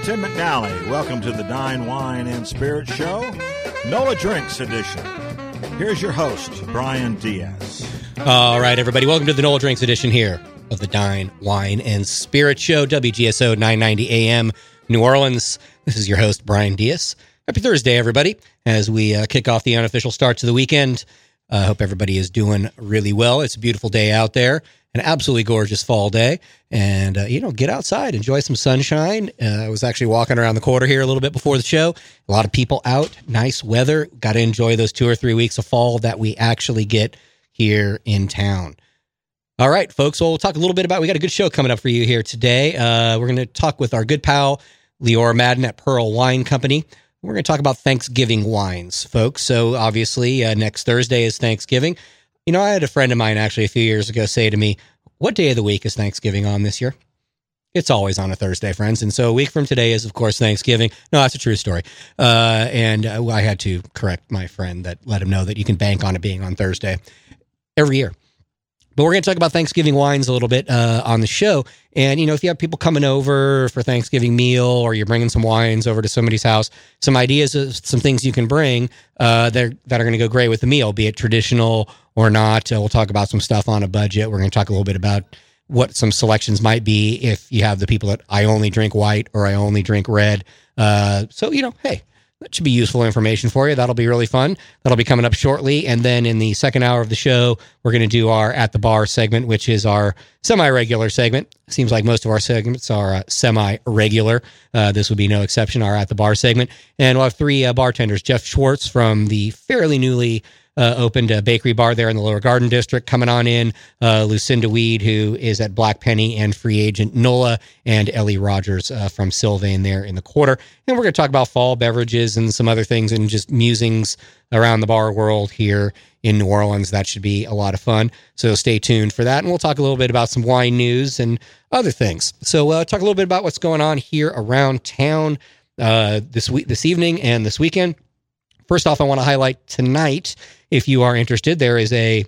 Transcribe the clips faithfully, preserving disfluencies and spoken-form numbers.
Tim McNally. Welcome to the Dine, Wine, and Spirit Show, NOLA Drinks edition. Here's your host, Brian Diaz. All right, everybody. Welcome to the NOLA Drinks edition here of the Dine, Wine, and Spirit Show, W G S O nine ninety A M, New Orleans. This is your host, Brian Diaz. Happy Thursday, everybody, as we uh, kick off the unofficial start to the weekend. I uh, hope everybody is doing really well. It's a beautiful day out there, an absolutely gorgeous fall day. And, uh, you know, get outside, enjoy some sunshine. Uh, I was actually walking around the quarter here a little bit before the show. A lot of people out, nice weather. Got to enjoy those two or three weeks of fall that we actually get here in town. All right, folks, well, we'll talk a little bit about, we got a good show coming up for you here today. Uh, we're going to talk with our good pal, Leora Madden at Pearl Wine Company. We're going to talk about Thanksgiving wines, folks. So obviously, uh, next Thursday is Thanksgiving. You know, I had a friend of mine actually a few years ago say to me, what day of the week is Thanksgiving on this year? It's always on a Thursday, friends. And so a week from today is, of course, Thanksgiving. No, that's a true story. Uh, and uh, I had to correct my friend that let him know that you can bank on it being on Thursday every year. But we're going to talk about Thanksgiving wines a little bit uh, on the show. And, you know, if you have people coming over for Thanksgiving meal or you're bringing some wines over to somebody's house, some ideas of some things you can bring uh, that, that are going to go great with the meal, be it traditional or not. Uh, we'll talk about some stuff on a budget. We're going to talk a little bit about what some selections might be if you have the people that I only drink white or I only drink red. Uh, so, you know, hey, that should be useful information for you. That'll be really fun. That'll be coming up shortly. And then in the second hour of the show, we're going to do our At the Bar segment, which is our semi-regular segment. Seems like most of our segments are uh, semi-regular. Uh, this would be no exception, our At the Bar segment. And we'll have three uh, bartenders. Jeff Schwartz from the fairly newly Uh, opened a bakery bar there in the Lower Garden District, coming on in. Uh, Lucinda Weed, who is at Black Penny, and free agent NOLA, and Ellie Rogers uh, from Sylvain there in the quarter. And we're going to talk about fall beverages and some other things and just musings around the bar world here in New Orleans. That should be a lot of fun. So stay tuned for that. And we'll talk a little bit about some wine news and other things. So uh, talk a little bit about what's going on here around town uh, this week, this evening and this weekend. First off, I want to highlight tonight, if you are interested, there is a,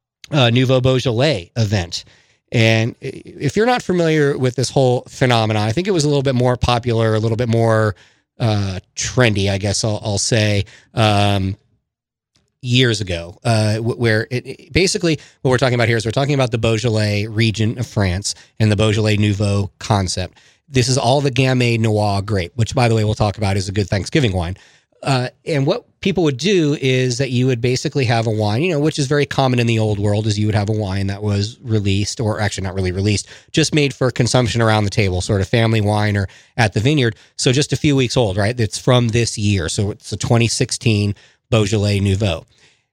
a Nouveau Beaujolais event. And if you're not familiar with this whole phenomenon, I think it was a little bit more popular, a little bit more uh, trendy, I guess I'll, I'll say, um, years ago, uh, where it, it basically what we're talking about here is we're talking about the Beaujolais region of France and the Beaujolais Nouveau concept. This is all the Gamay Noir grape, which, by the way, we'll talk about is a good Thanksgiving wine. Uh, and what people would do is that you would basically have a wine, you know, which is very common in the old world, is you would have a wine that was released, or actually not really released, just made for consumption around the table, sort of family wine or at the vineyard. So just a few weeks old, right? It's from this year. So it's a twenty sixteen Beaujolais Nouveau.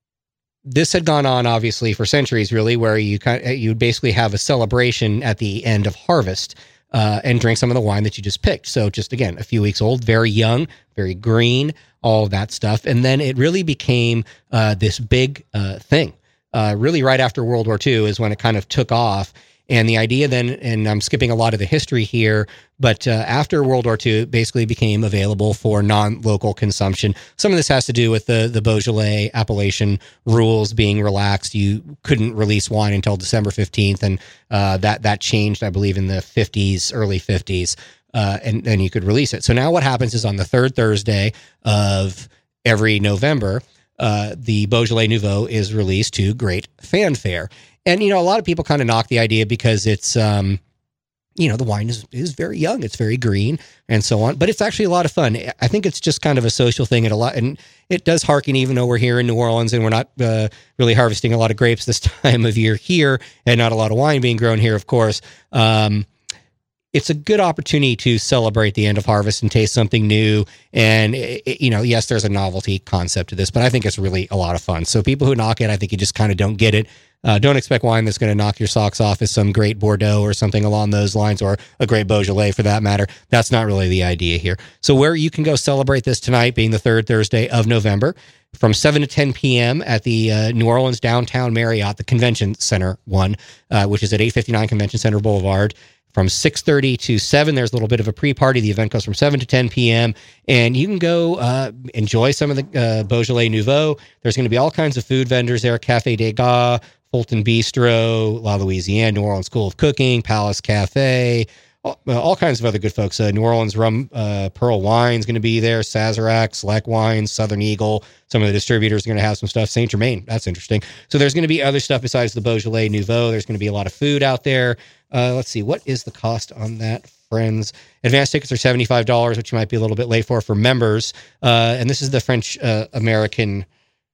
This had gone on, obviously, for centuries, really, where you kind of, you would basically have a celebration at the end of harvest uh, and drink some of the wine that you just picked. So just, again, a few weeks old, very young, very green, all of that stuff. And then it really became uh, this big uh, thing. Uh, really right after World War Two is when it kind of took off. And the idea then, and I'm skipping a lot of the history here, but uh, after World War Two, it basically became available for non-local consumption. Some of this has to do with the, the Beaujolais appellation rules being relaxed. You couldn't release wine until December fifteenth, and uh, that, that changed, I believe, in the fifties, early fifties. Uh, and then you could release it. So now what happens is on the third Thursday of every November, uh, the Beaujolais Nouveau is released to great fanfare. And, you know, a lot of people kind of knock the idea because it's, um, you know, the wine is, is very young, it's very green and so on, but it's actually a lot of fun. I think it's just kind of a social thing and a lot, and it does harken, even though we're here in New Orleans and we're not uh, really harvesting a lot of grapes this time of year here, and not a lot of wine being grown here, of course. Um, It's a good opportunity to celebrate the end of harvest and taste something new. And, it, you know, yes, there's a novelty concept to this, but I think it's really a lot of fun. So people who knock it, I think you just kind of don't get it. Uh, don't expect wine that's going to knock your socks off as some great Bordeaux or something along those lines, or a great Beaujolais for that matter. That's not really the idea here. So where you can go celebrate this tonight, being the third Thursday of November, from seven to ten p.m. at the uh, New Orleans Downtown Marriott, the Convention Center one, uh, which is at eight fifty-nine Convention Center Boulevard. From six thirty to seven, there's a little bit of a pre-party. The event goes from seven to ten p.m., and you can go uh, enjoy some of the uh, Beaujolais Nouveau. There's going to be all kinds of food vendors there: Café des Gars, Fulton Bistro, La Louisiane, New Orleans School of Cooking, Palace Cafe, all, uh, all kinds of other good folks. Uh, New Orleans Rum uh, Pearl Wine's going to be there. Sazerac, Select Wines, Southern Eagle. Some of the distributors are going to have some stuff. Saint Germain, that's interesting. So there's going to be other stuff besides the Beaujolais Nouveau. There's going to be a lot of food out there. Uh, let's see, what is the cost on that, friends? Advanced tickets are seventy-five dollars, which you might be a little bit late for for members. Uh, and this is the French uh, American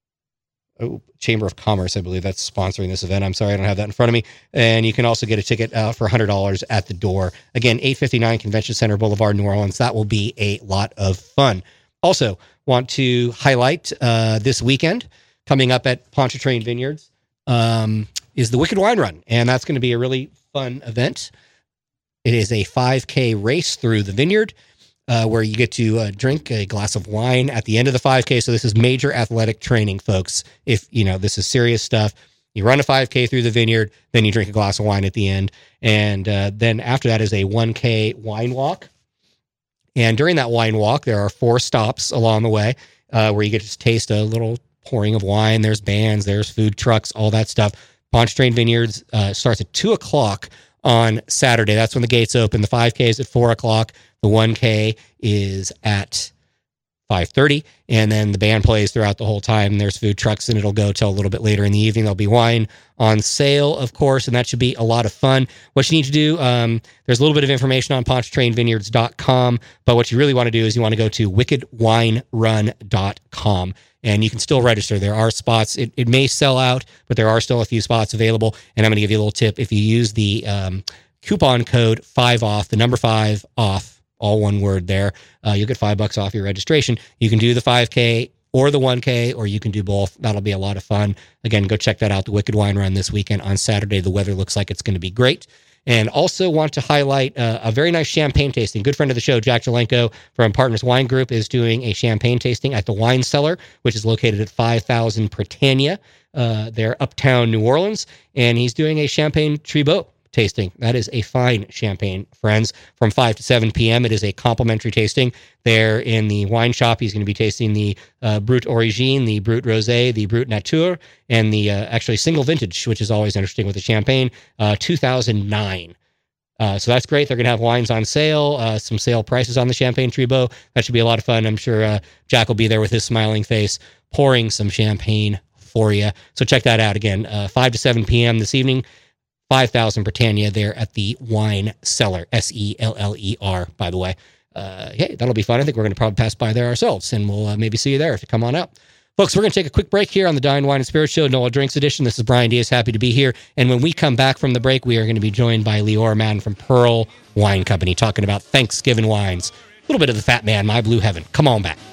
oh, Chamber of Commerce, I believe, that's sponsoring this event. I'm sorry, I don't have that in front of me. And you can also get a ticket uh, for one hundred dollars at the door. Again, eight fifty-nine Convention Center Boulevard, New Orleans. That will be a lot of fun. Also, want to highlight uh, this weekend coming up at Pontchartrain Vineyards um, is the Wicked Wine Run. And that's going to be a really fun event. It is a five K race through the vineyard uh, where you get to uh, drink a glass of wine at the end of the five K. So this is major athletic training, folks. If, you know, this is serious stuff. You run a five K through the vineyard, then you drink a glass of wine at the end. And uh, then after that is a one K wine walk. And during that wine walk, there are four stops along the way uh, where you get to taste a little pouring of wine. There's bands, there's food trucks, all that stuff. Pontchartrain Vineyards uh, starts at two o'clock on Saturday. That's when the gates open. The five K is at four o'clock. The one K is at five thirty. And then the band plays throughout the whole time. There's food trucks, and it'll go till a little bit later in the evening. There'll be wine on sale, of course, and that should be a lot of fun. What you need to do, um, there's a little bit of information on pontchartrain vineyards dot com, but what you really want to do is you want to go to wicked wine run dot com. And you can still register. There are spots. It, it may sell out, but there are still a few spots available. And I'm going to give you a little tip. If you use the um, coupon code five off, the number five off, all one word there, uh, you'll get five bucks off your registration. You can do the five K or the one K, or you can do both. That'll be a lot of fun. Again, go check that out. The Wicked Wine Run this weekend on Saturday. The weather looks like it's going to be great. And also want to highlight uh, a very nice champagne tasting. Good friend of the show, Jack Jelenko from Partners Wine Group, is doing a champagne tasting at the Wine Cellar, which is located at five thousand Britannia. Uh, they're uptown New Orleans. And he's doing a Champagne Tribot tasting. That is a fine champagne, friends, from five to seven p.m. It is a complimentary tasting there in the wine shop. He's going to be tasting the uh, Brut Origine, the Brut Rosé, the Brut Nature, and the uh, actually single vintage, which is always interesting with the champagne, uh, two thousand nine. Uh, so that's great. They're going to have wines on sale, uh, some sale prices on the Champagne Tribot. That should be a lot of fun. I'm sure uh, Jack will be there with his smiling face, pouring some champagne for you. So check that out again, uh, five to seven p.m. this evening. five thousand Britannia there at the Wine Cellar, S E L L E R, by the way. Uh, hey, that'll be fun. I think we're going to probably pass by there ourselves, and we'll uh, maybe see you there if you come on out. Folks, we're going to take a quick break here on the Dine, Wine, and Spirit Show, NOLA Drinks Edition. This is Brian Diaz, happy to be here. And when we come back from the break, we are going to be joined by Leora Madden from Pearl Wine Company, talking about Thanksgiving wines. A little bit of the Fat Man, My Blue Heaven. Come on back.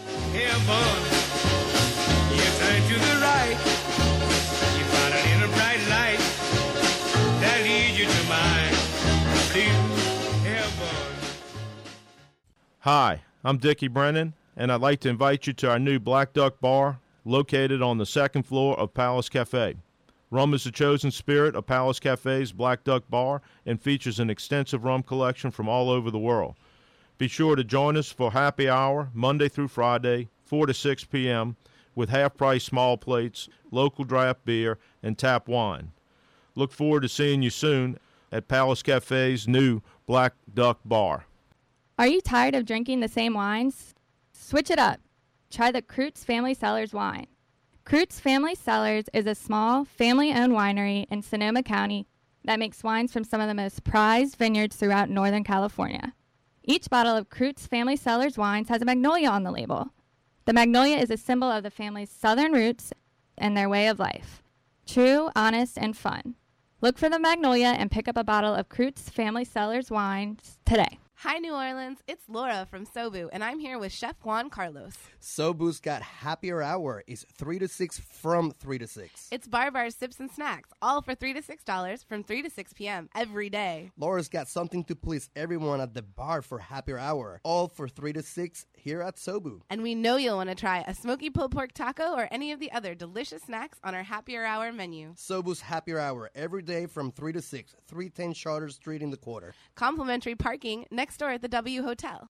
Hi, I'm Dickie Brennan, and I'd like to invite you to our new Black Duck Bar located on the second floor of Palace Cafe. Rum is the chosen spirit of Palace Cafe's Black Duck Bar and features an extensive rum collection from all over the world. Be sure to join us for happy hour Monday through Friday, four to six p.m., with half-price small plates, local draft beer, and tap wine. Look forward to seeing you soon at Palace Cafe's new Black Duck Bar. Are you tired of drinking the same wines? Switch it up. Try the Kreutz Family Cellars wine. Kreutz Family Cellars is a small, family-owned winery in Sonoma County that makes wines from some of the most prized vineyards throughout Northern California. Each bottle of Kreutz Family Cellars wines has a magnolia on the label. The magnolia is a symbol of the family's southern roots and their way of life. True, honest, and fun. Look for the magnolia and pick up a bottle of Kreutz Family Cellars wines today. Hi, New Orleans. It's Laura from Sobu, and I'm here with Chef Juan Carlos. Sobu's got happier hour. It's three to six from three to six. It's bar bars, sips, and snacks, all for three to six dollars from three to six p.m. every day. Laura's got something to please everyone at the bar for happier hour, all for three to six here at Sobu. And we know you'll want to try a smoky pulled pork taco or any of the other delicious snacks on our happier hour menu. Sobu's happier hour every day from three to six, three ten Charter Street in the Quarter. Complimentary parking next door at the W Hotel.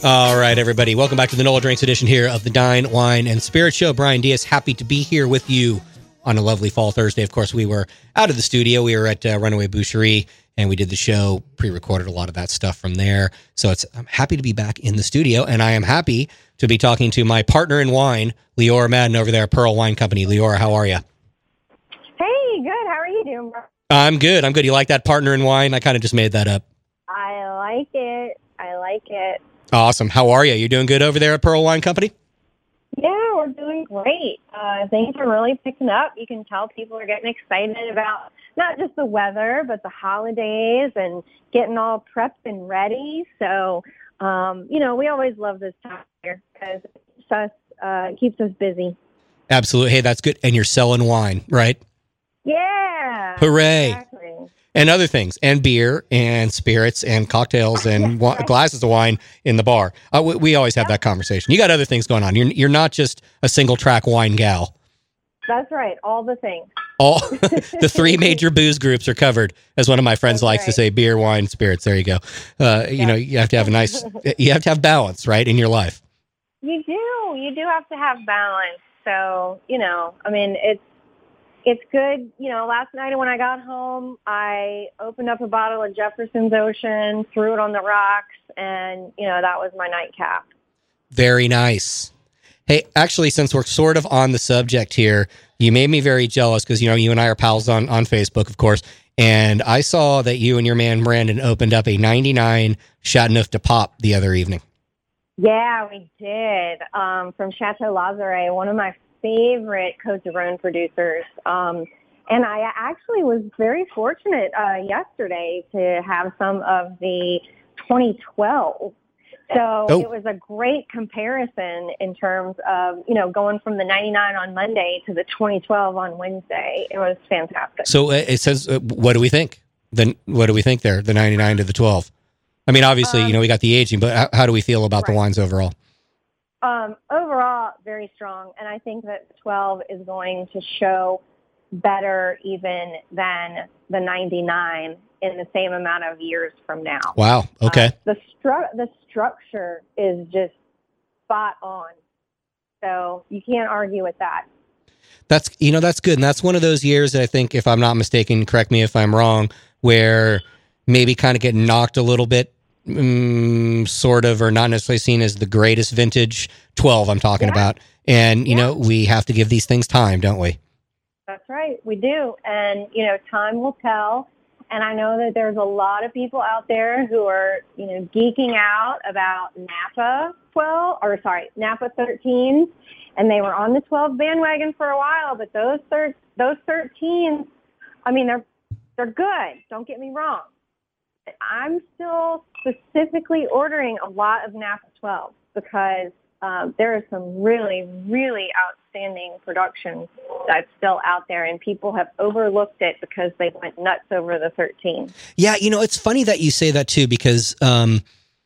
All right, everybody. Welcome back to the NOLA Drinks edition here of the Dine, Wine, and Spirit Show. Brian Diaz, happy to be here with you on a lovely fall Thursday. Of course, we were out of the studio. We were at uh, Runaway Boucherie, and we did the show, pre-recorded a lot of that stuff from there. So it's I'm happy to be back in the studio, and I am happy to be talking to my partner in wine, Leora Madden, over there at Pearl Wine Company. Leora, how are you? Hey, good. How are you doing, bro? I'm good. I'm good. You like that partner in wine? I kind of just made that up. I like it. I like it. Awesome. How are you? You doing good over there at Pearl Wine Company? Yeah, we're doing great. Uh, things are really picking up. You can tell people are getting excited about not just the weather, but the holidays and getting all prepped and ready. So, um, you know, we always love this time of year because it keeps us, uh, keeps us busy. Absolutely. Hey, that's good. And you're selling wine, right? Yeah. Hooray. Exactly. And other things, and beer, and spirits, and cocktails, and wa- glasses of wine in the bar. Uh, we, we always have that conversation. You got other things going on. You're you're not just a single track wine gal. That's right. All the things. All the three major booze groups are covered, as one of my friends That's likes to right. say: beer, wine, spirits. There you go. Uh, you know, you have to have a nice, you have to have balance, right, in your life. You do. You do have to have balance. So, you know, I mean, it's it's good. You know, last night when I got home, I opened up a bottle of Jefferson's Ocean, threw it on the rocks, and, you know, that was my nightcap. Very nice. Hey, actually, since we're sort of on the subject here, you made me very jealous because, you know, you and I are pals on, on Facebook, of course. And I saw that you and your man, Brandon, opened up a ninety-nine Chateauneuf de Pop the other evening. Yeah, we did. Um, from Chateau Lazare, one of my favorite Côte d'Aron producers. Um, and I actually was very fortunate uh, yesterday to have some of the twenty twelve. So Oh. it was a great comparison in terms of, you know, going from the ninety-nine on Monday to the twenty twelve on Wednesday. It was fantastic. So uh, it says, uh, what do we think? Then what do we think there? The ninety-nine to the twelve. I mean, obviously, Um, you know, we got the aging, but how, how do we feel about the right. wines overall? Um, overall, very strong. And I think that twelve is going to show better even than the ninety-nine in the same amount of years from now. Wow. Okay. Uh, the stru- the structure is just spot on. So you can't argue with that. That's, you know, that's good. And that's one of those years that I think, if I'm not mistaken, correct me if I'm wrong, where maybe kind of get knocked a little bit, um, sort of, or not necessarily seen as the greatest vintage. twelve I'm talking Yeah. about. And, you Yeah. know, we have to give these things time, don't we? That's right. We do. And, you know, time will tell. And I know that there's a lot of people out there who are, you know, geeking out about Napa twelve, or sorry, Napa thirteens. And they were on the twelve bandwagon for a while, but those thir- those thirteens, I mean, they're they're good. Don't get me wrong. But I'm still specifically ordering a lot of Napa twelve because um, there is some really, really outstanding production that's still out there, and people have overlooked it because they went nuts over the thirteen. Yeah, you know, it's funny that you say that too, because, um,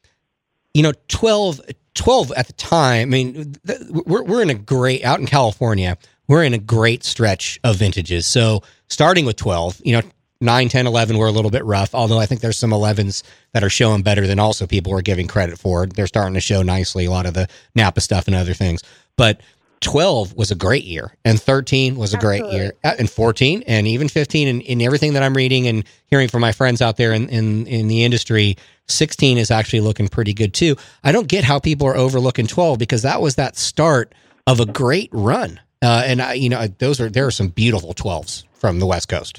you know, twelve, twelve at the time, I mean, th- we're, we're in a great, out in California, we're in a great stretch of vintages. So starting with twelve, you know, nine, ten, eleven were a little bit rough, although I think there's some elevens that are showing better than also people are giving credit for. They're starting to show nicely, a lot of the Napa stuff and other things. But twelve was a great year, and thirteen was a Absolutely. great year, uh, and fourteen, and even fifteen, and in everything that I'm reading and hearing from my friends out there in, in, in the industry, sixteen is actually looking pretty good too. I don't get how people are overlooking twelve, because that was that start of a great run. Uh, and I, you know, those are, there are some beautiful twelves from the West Coast.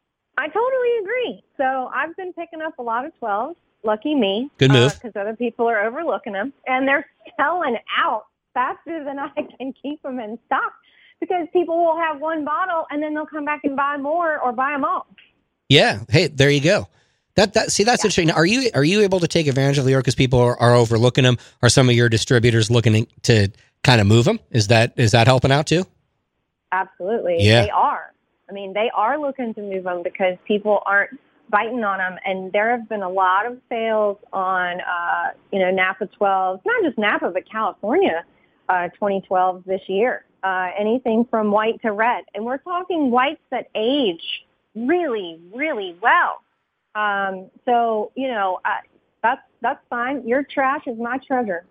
I totally agree. So I've been picking up a lot of twelves. Lucky me. Good move. Because other people are overlooking them, and they're selling out faster than I can keep them in stock, because people will have one bottle and then they'll come back and buy more or buy them all. Yeah. Hey, there you go. That that see that's Yeah. interesting. Now, are you are you able to take advantage of the because people are, are overlooking them? Are some of your distributors looking to kind of move them? Is that is that helping out too? Absolutely. Yeah. They are. I mean, they are looking to move them because people aren't biting on them. And there have been a lot of sales on, uh, you know, Napa twelves, not just Napa, but California uh, twenty twelve this year. Uh, anything from white to red. And we're talking whites that age really, really well. Um, so, you know, uh, That's that's fine. Your trash is my treasure.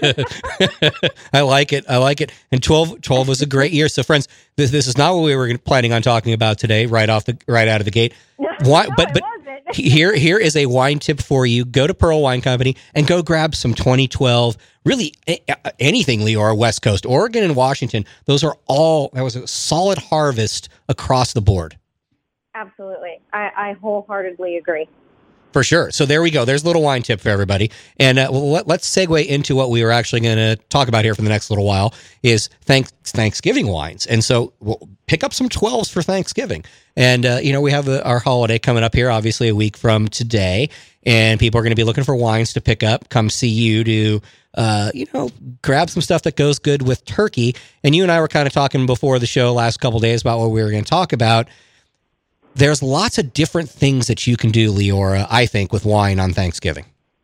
I like it. I like it. And twelve, twelve was a great year. So, friends, this this is not what we were planning on talking about today. Right off the right out of the gate. Why, no, but it but wasn't. here here is a wine tip for you. Go to Pearl Wine Company and go grab some twenty twelve. Really, anything, Leora, West Coast, Oregon, and Washington. Those are all. That was a solid harvest across the board. Absolutely, I, I wholeheartedly agree. For sure. So there we go. There's a little wine tip for everybody. And uh, well, let, let's segue into what we were actually going to talk about here for the next little while is thanks, Thanksgiving wines. And so we'll pick up some twelves for Thanksgiving. And, uh, you know, we have a, our holiday coming up here, obviously a week from today. And people are going to be looking for wines to pick up, come see you to, uh, you know, grab some stuff that goes good with turkey. And you and I were kind of talking before the show last couple of days about what we were going to talk about. There's lots of different things that you can do, Leora, I think, with wine on Thanksgiving.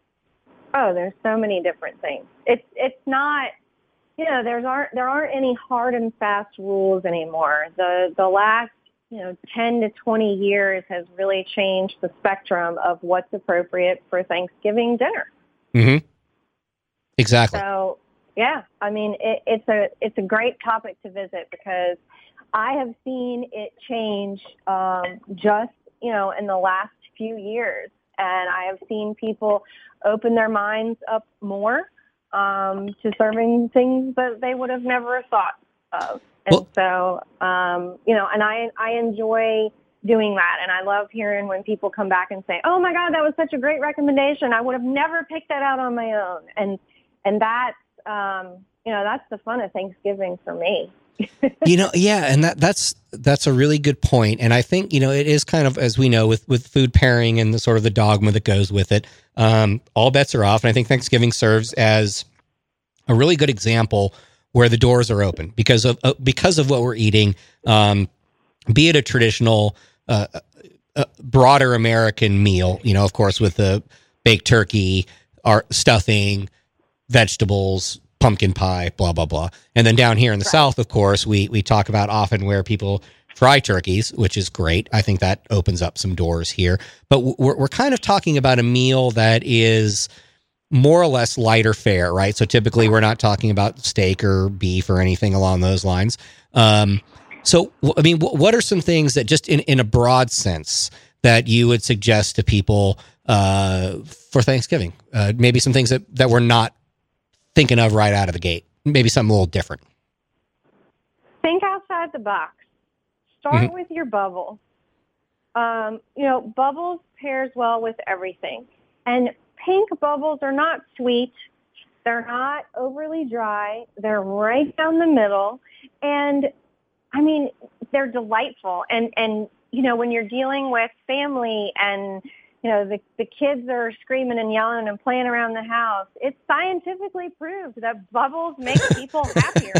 Oh, there's so many different things. It's it's not, you know, there's aren't there aren't any hard and fast rules anymore. The the last, you know, ten to twenty years has really changed the spectrum of what's appropriate for Thanksgiving dinner. Mm-hmm. Exactly. So, yeah, I mean, it, it's a it's a great topic to visit because I have seen it change um, just, you know, in the last few years. And I have seen people open their minds up more um, to serving things that they would have never thought of. And well, so, um, you know, and I, I enjoy doing that. And I love hearing when people come back and say, oh, my God, that was such a great recommendation. I would have never picked that out on my own. And, and that's, um, you know, that's the fun of Thanksgiving for me. You know, yeah, and that that's that's a really good point. And I think, you know, it is kind of, as we know, with with food pairing and the sort of the dogma that goes with it, um, all bets are off. And I think Thanksgiving serves as a really good example where the doors are open because of uh, because of what we're eating, um, be it a traditional, uh, uh, broader American meal, you know, of course, with the baked turkey, our stuffing, vegetables, pumpkin pie, blah, blah, blah. And then down here in the right. South, of course, we we talk about often where people fry turkeys, which is great. I think that opens up some doors here. But we're we're kind of talking about a meal that is more or less lighter fare, right? So typically we're not talking about steak or beef or anything along those lines. Um, so, I mean, what are some things that just in, in a broad sense that you would suggest to people uh, for Thanksgiving? Uh, maybe some things that, that we're not thinking of right out of the gate, maybe something a little different. Think outside the box. Start Mm-hmm. with your bubble. Um, you know, bubbles pairs well with everything. And pink bubbles are not sweet. They're not overly dry. They're right down the middle. And, I mean, they're delightful. And, and you know, when you're dealing with family and you know, the, the kids are screaming and yelling and playing around the house, it's scientifically proved that bubbles make people happier.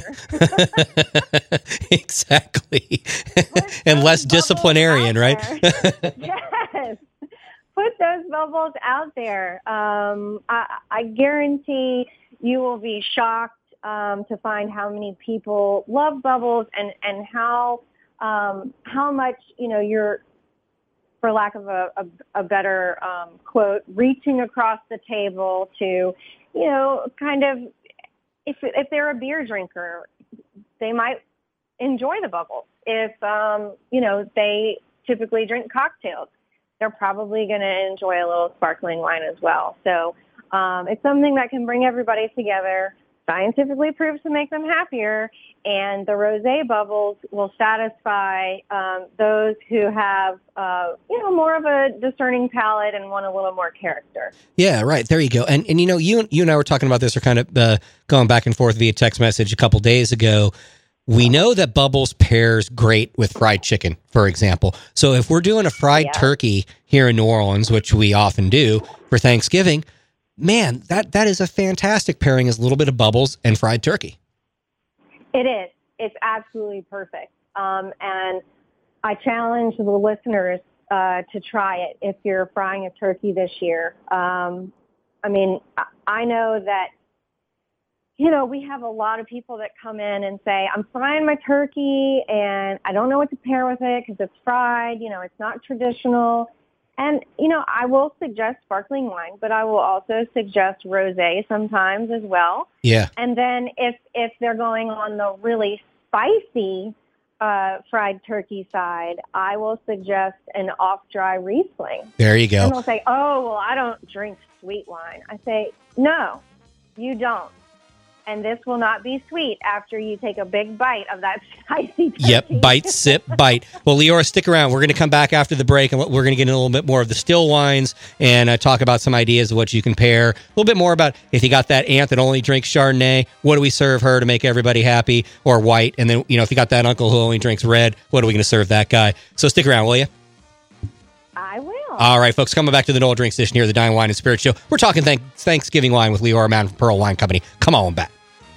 Exactly. And less disciplinarian, right? Yes. Put those bubbles out there. Um, I, I guarantee you will be shocked um, to find how many people love bubbles and, and how um, how much, you know, you're, for lack of a, a, a better um, quote, reaching across the table to, you know, kind of, if if they're a beer drinker, they might enjoy the bubbles. If, um, you know, they typically drink cocktails, they're probably going to enjoy a little sparkling wine as well. So um, it's something that can bring everybody together, scientifically proves to make them happier, and the rosé bubbles will satisfy um, those who have, uh, you know, more of a discerning palate and want a little more character. Yeah, right. There you go. And and you know, you you and I were talking about this, or kind of uh, going back and forth via text message a couple days ago. We know that bubbles pairs great with fried chicken, for example. So if we're doing a fried Yeah. turkey here in New Orleans, which we often do for Thanksgiving, man, that that is a fantastic pairing, is a little bit of bubbles and fried turkey. It is. It's absolutely perfect. Um, and I challenge the listeners uh, to try it if you're frying a turkey this year. Um, I mean, I- I know that, you know, we have a lot of people that come in and say, I'm frying my turkey and I don't know what to pair with it because it's fried. You know, it's not traditional. And, you know, I will suggest sparkling wine, but I will also suggest rosé sometimes as well. Yeah. And then if, if they're going on the really spicy uh, fried turkey side, I will suggest an off-dry Riesling. There you go. And they'll say, oh, well, I don't drink sweet wine. I say, no, you don't. And this will not be sweet after you take a big bite of that spicy turkey. Yep, bite, sip, bite. Well, Leora, stick around. We're going to come back after the break, and we're going to get in a little bit more of the still wines and uh, talk about some ideas of what you can pair. A little bit more about if you got that aunt that only drinks Chardonnay, what do we serve her to make everybody happy, or white? And then, you know, if you got that uncle who only drinks red, what are we going to serve that guy? So stick around, will you? I will. All right, folks, coming back to the Nola Drinks Edition here, the Dine Wine and Spirit Show. We're talking thank- Thanksgiving wine with Leora Mountain from Pearl Wine Company. Come on back.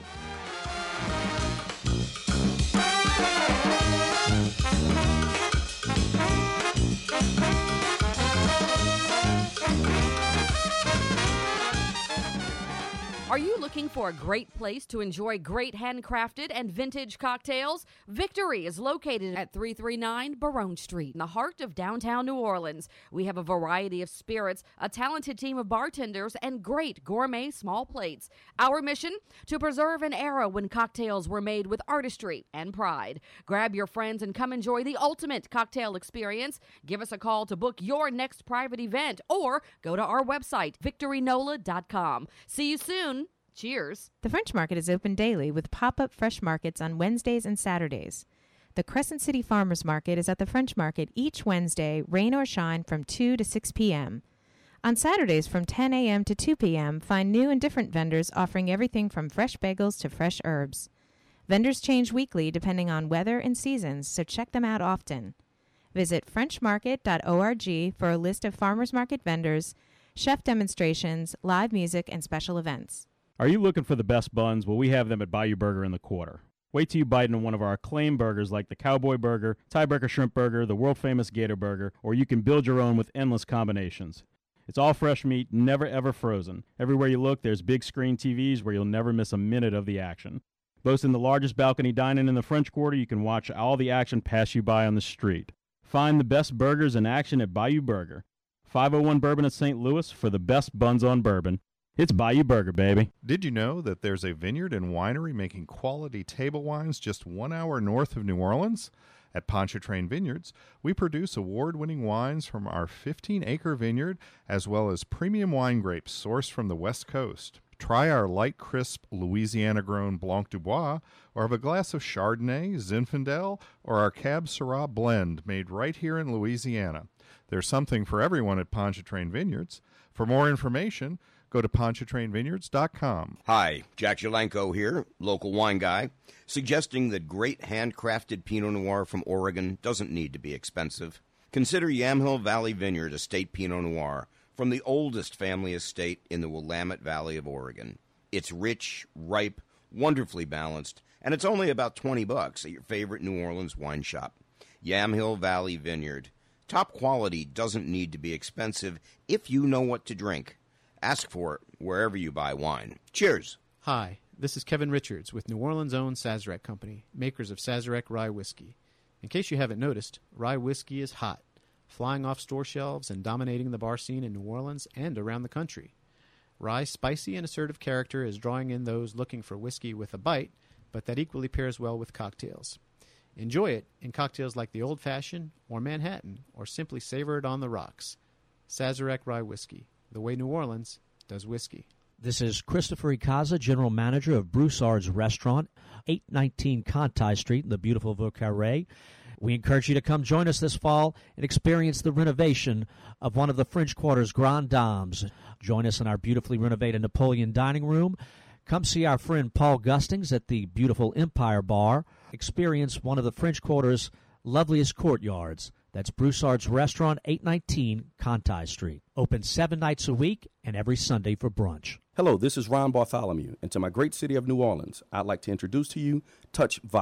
Are you looking for a great place to enjoy great handcrafted and vintage cocktails? Victory is located at three thirty-nine Barone Street in the heart of downtown New Orleans. We have a variety of spirits, a talented team of bartenders, and great gourmet small plates. Our mission? To preserve an era when cocktails were made with artistry and pride. Grab your friends and come enjoy the ultimate cocktail experience. Give us a call to book your next private event or go to our website, victory nola dot com. See you soon. Cheers. The French Market is open daily with pop-up fresh markets on Wednesdays and Saturdays. The Crescent City Farmers Market is at the French Market each Wednesday, rain or shine, from two to six p.m. On Saturdays from ten a.m. to two p.m., find new and different vendors offering everything from fresh bagels to fresh herbs. Vendors change weekly depending on weather and seasons, so check them out often. Visit french market dot org for a list of farmers market vendors, chef demonstrations, live music, and special events. Are you looking for the best buns? Well, we have them at Bayou Burger in the Quarter. Wait till you bite into one of our acclaimed burgers like the Cowboy Burger, Tiebreaker Shrimp Burger, the world-famous Gator Burger, or you can build your own with endless combinations. It's all fresh meat, never ever frozen. Everywhere you look, there's big screen T Vs where you'll never miss a minute of the action. Boasting the largest balcony dining in the French Quarter, you can watch all the action pass you by on the street. Find the best burgers in action at Bayou Burger. five oh one Bourbon at Saint Louis for the best buns on bourbon. It's Bayou Burger, baby. Did you know that there's a vineyard and winery making quality table wines just one hour north of New Orleans? At Pontchartrain Vineyards, we produce award-winning wines from our fifteen-acre vineyard, as well as premium wine grapes sourced from the West Coast. Try our light, crisp, Louisiana-grown Blanc du Bois, or have a glass of Chardonnay, Zinfandel, or our Cab Syrah blend made right here in Louisiana. There's something for everyone at Pontchartrain Vineyards. For more information, go to pontchartrain vineyards dot com. Hi, Jack Jalenko here, local wine guy, suggesting that great handcrafted Pinot Noir from Oregon doesn't need to be expensive. Consider Yamhill Valley Vineyard Estate Pinot Noir from the oldest family estate in the Willamette Valley of Oregon. It's rich, ripe, wonderfully balanced, and it's only about twenty bucks at your favorite New Orleans wine shop. Yamhill Valley Vineyard. Top quality doesn't need to be expensive if you know what to drink. Ask for it wherever you buy wine. Cheers. Hi, this is Kevin Richards with New Orleans' own Sazerac Company, makers of Sazerac Rye Whiskey. In case you haven't noticed, rye whiskey is hot, flying off store shelves and dominating the bar scene in New Orleans and around the country. Rye's spicy and assertive character is drawing in those looking for whiskey with a bite, but that equally pairs well with cocktails. Enjoy it in cocktails like the Old Fashioned or Manhattan, or simply savor it on the rocks. Sazerac Rye Whiskey, the way New Orleans does whiskey. This is Christopher Icaza, General Manager of Broussard's Restaurant, eight nineteen Conti Street in the beautiful Vieux Carré. We encourage you to come join us this fall and experience the renovation of one of the French Quarter's Grand Dames. Join us in our beautifully renovated Napoleon dining room. Come see our friend Paul Gustings at the beautiful Empire Bar. Experience one of the French Quarter's loveliest courtyards. That's Broussard's Restaurant, eight nineteen Conti Street. Open seven nights a week and every Sunday for brunch. Hello, this is Ron Bartholomew, and to my great city of New Orleans, I'd like to introduce to you Touch Vodka.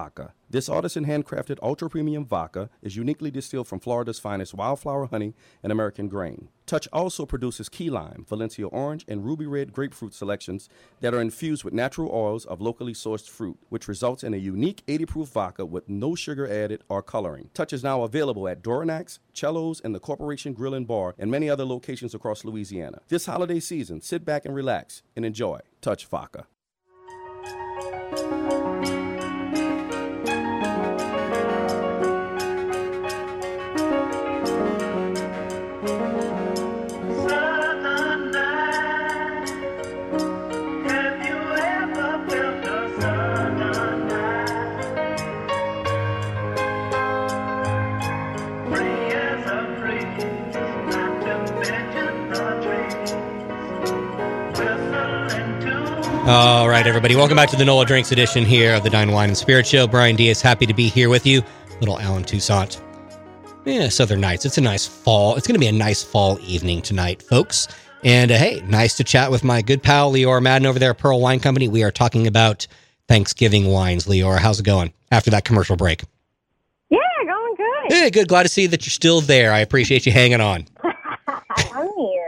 This artisan handcrafted ultra-premium vodka is uniquely distilled from Florida's finest wildflower honey and American grain. Touch also produces key lime, Valencia orange, and ruby red grapefruit selections that are infused with natural oils of locally sourced fruit, which results in a unique eighty proof vodka with no sugar added or coloring. Touch is now available at Doranax, Cello's, and the Corporation Grill and Bar, and many other locations across Louisiana. This holiday season, sit back and relax and enjoy Touch Vodka. All right, everybody. Welcome back to the NOLA Drinks edition here of the Dine, Wine, and Spirit Show. Brian Diaz, happy to be here with you. Little Alan Toussaint. Yeah, Southern Nights. It's a nice fall. It's going to be a nice fall evening tonight, folks. And uh, hey, nice to chat with my good pal, Leora Madden over there at Pearl Wine Company. We are talking about Thanksgiving wines. Leora, how's it going after that commercial break? Yeah, going good. Yeah, good. Glad to see that you're still there. I appreciate you hanging on. I'm here.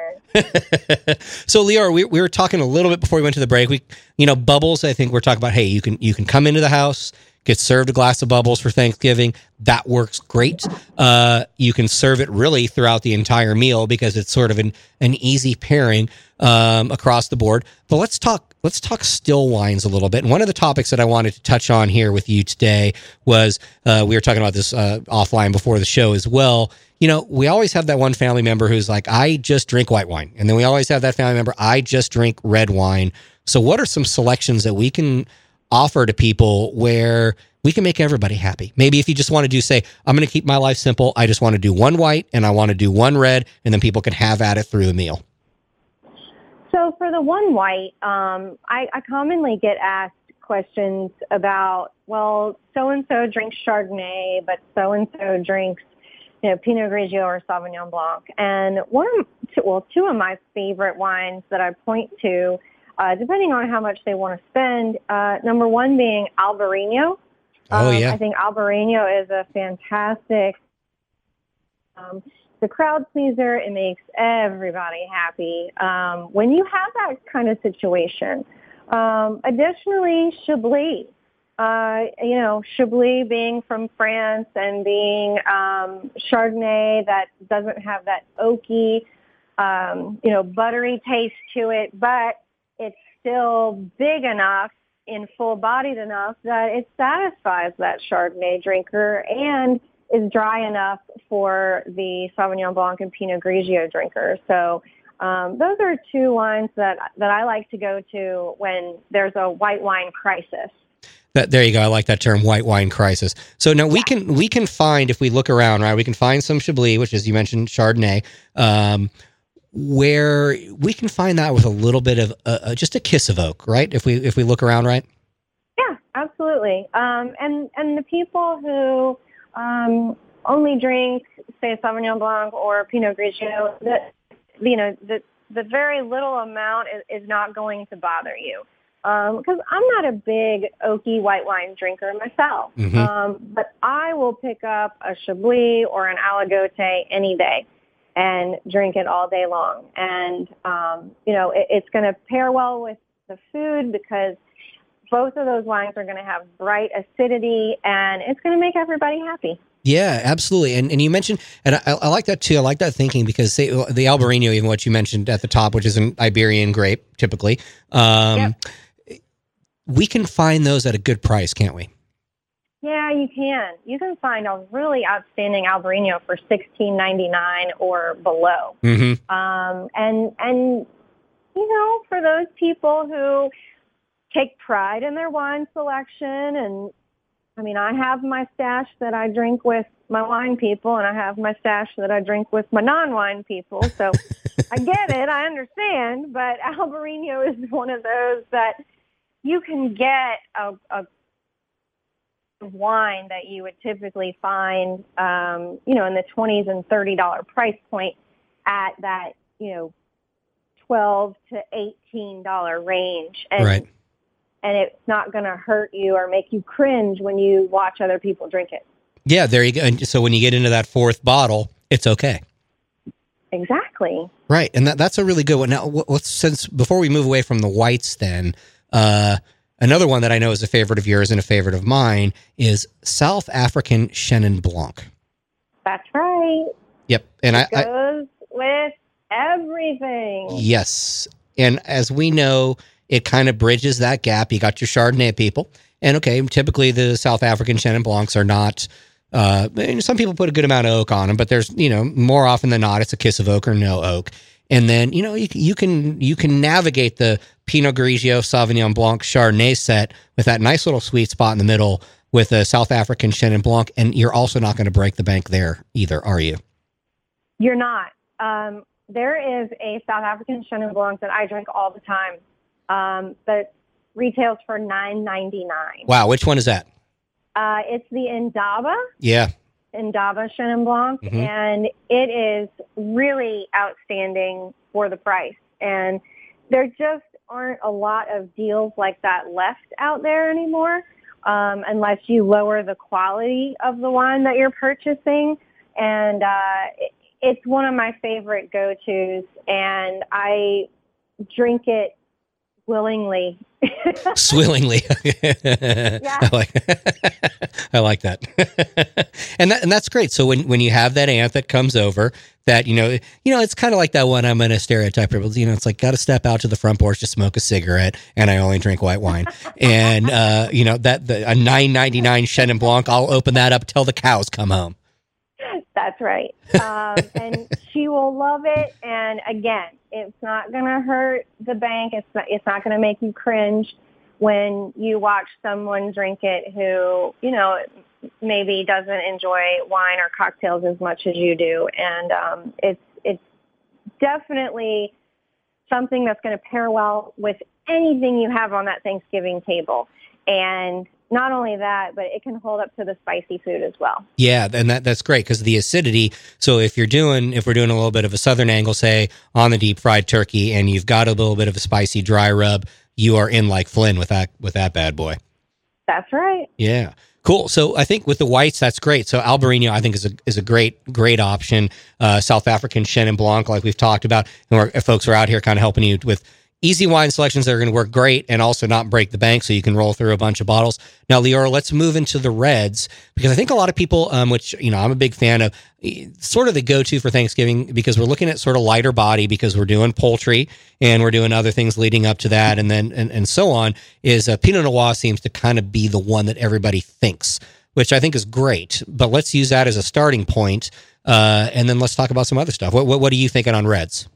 So, Leora, we, we were talking a little bit before we went to the break. We, you know, bubbles. I think we're talking about. Hey, you can you can come into the house, get served a glass of bubbles for Thanksgiving. That works great. Uh, you can serve it really throughout the entire meal because it's sort of an an easy pairing um, across the board. But let's talk let's talk still wines a little bit. And one of the topics that I wanted to touch on here with you today was uh, we were talking about this uh, offline before the show as well. You know, we always have that one family member who's like, I just drink white wine. And then we always have that family member, I just drink red wine. So what are some selections that we can offer to people where we can make everybody happy? Maybe if you just want to do, say, I'm going to keep my life simple. I just want to do one white and I want to do one red, and then people can have at it through a meal. So for the one white, um, I, I commonly get asked questions about, well, so-and-so drinks Chardonnay, but so-and-so drinks you know, Pinot Grigio or Sauvignon Blanc. And one of, well, two of my favorite wines that I point to, uh, depending on how much they want to spend, uh, number one being Albarino. Oh, um, yeah. I think Albarino is a fantastic, um, the crowd pleaser. It makes everybody happy um, when you have that kind of situation. Um, additionally, Chablis. Uh, you know, Chablis being from France and being um, Chardonnay that doesn't have that oaky, um, you know, buttery taste to it, but it's still big enough and full-bodied enough that it satisfies that Chardonnay drinker and is dry enough for the Sauvignon Blanc and Pinot Grigio drinker. So um, those are two wines that that I like to go to when there's a white wine crisis. That, there you go. I like that term, white wine crisis. So now we can we can find, if we look around, right, we can find some Chablis, which is, you mentioned, Chardonnay, um, where we can find that with a little bit of uh, just a kiss of oak, right? If we if we look around, right? Yeah, absolutely. Um, and and the people who um, only drink, say, Sauvignon Blanc or Pinot Grigio, that you know, the the very little amount is, is not going to bother you. Because um, I'm not a big oaky white wine drinker myself, Mm-hmm. um, but I will pick up a Chablis or an Aligoté any day and drink it all day long. And, um, you know, it, it's going to pair well with the food because both of those wines are going to have bright acidity, and it's going to make everybody happy. Yeah, absolutely. And and you mentioned, and I, I like that too. I like that thinking because say, the Albarino, even what you mentioned at the top, which is an Iberian grape, typically, um, Yep. we can find those at a good price, can't we? Yeah, you can. You can find a really outstanding Albarino for sixteen ninety-nine or below. Mm-hmm. Um, and and you know, for those people who take pride in their wine selection, and I mean, I have my stash that I drink with my wine people, and I have my stash that I drink with my non-wine people. So I get it, I understand, but Albarino is one of those that you can get a, a wine that you would typically find, um, you know, in the twenties and thirty dollars price point at that, you know, twelve to eighteen dollars range. And, right. and it's not going to hurt you or make you cringe when you watch other people drink it. Yeah, there you go. And so when you get into that fourth bottle, it's okay. Exactly. Right, and that, that's a really good one. Now, let's, since before we move away from the whites, then uh, another one that I know is a favorite of yours and a favorite of mine is South African Chenin Blanc. That's right. Yep, and it I, goes I, with everything. Yes, and as we know, it kind of bridges that gap. You got your Chardonnay people, and okay, typically the South African Chenin Blancs are not. Uh, some people put a good amount of oak on them, but there's, you know, more often than not, it's a kiss of oak or no oak. And then, you know, you, you can you can navigate the Pinot Grigio, Sauvignon Blanc, Chardonnay set with that nice little sweet spot in the middle with a South African Chenin Blanc, and you're also not going to break the bank there either, are you? You're not. Um, there is a South African Chenin Blanc that I drink all the time um, that retails for nine ninety-nine. Wow, which one is that? Uh, it's the Indaba. Yeah. Indaba Chenin Blanc, mm-hmm. and it is really outstanding for the price. And there just aren't a lot of deals like that left out there anymore, um, unless you lower the quality of the wine that you're purchasing. And uh, it, it's one of my favorite go-tos, and I drink it willingly. Swillingly. Yeah. I like, I like that. and that, and that's great. So when, when you have that aunt that comes over that, you know, you know, it's kind of like that one, I'm going to stereotype people, you know, it's like, got to step out to the front porch to smoke a cigarette and I only drink white wine. and, uh, you know, that the, a nine ninety-nine Chenin Blanc, I'll open that up till the cows come home. That's right. Um, and she will love it. And again, it's not going to hurt the bank. It's not, it's not going to make you cringe when you watch someone drink it who, you know, maybe doesn't enjoy wine or cocktails as much as you do. And um, it's, it's definitely something that's going to pair well with anything you have on that Thanksgiving table. And not only that, but it can hold up to the spicy food as well. Yeah, and that that's great because the acidity. So if you're doing, if we're doing a little bit of a southern angle, say on the deep fried turkey, and you've got a little bit of a spicy dry rub, you are in like Flynn with that with that bad boy. That's right. Yeah, cool. So I think with the whites, that's great. So Albarino, I think is a is a great great option. Uh, South African Chenin Blanc, like we've talked about, and we're, folks are out here kind of helping you with easy wine selections that are going to work great and also not break the bank so you can roll through a bunch of bottles. Now, Leora, let's move into the reds because I think a lot of people, um, which, you know, I'm a big fan of, sort of the go-to for Thanksgiving because we're looking at sort of lighter body because we're doing poultry and we're doing other things leading up to that and then and, and so on, is uh, Pinot Noir seems to kind of be the one that everybody thinks, which I think is great. But let's use that as a starting point, uh, and then let's talk about some other stuff. What, what, what are you thinking on reds?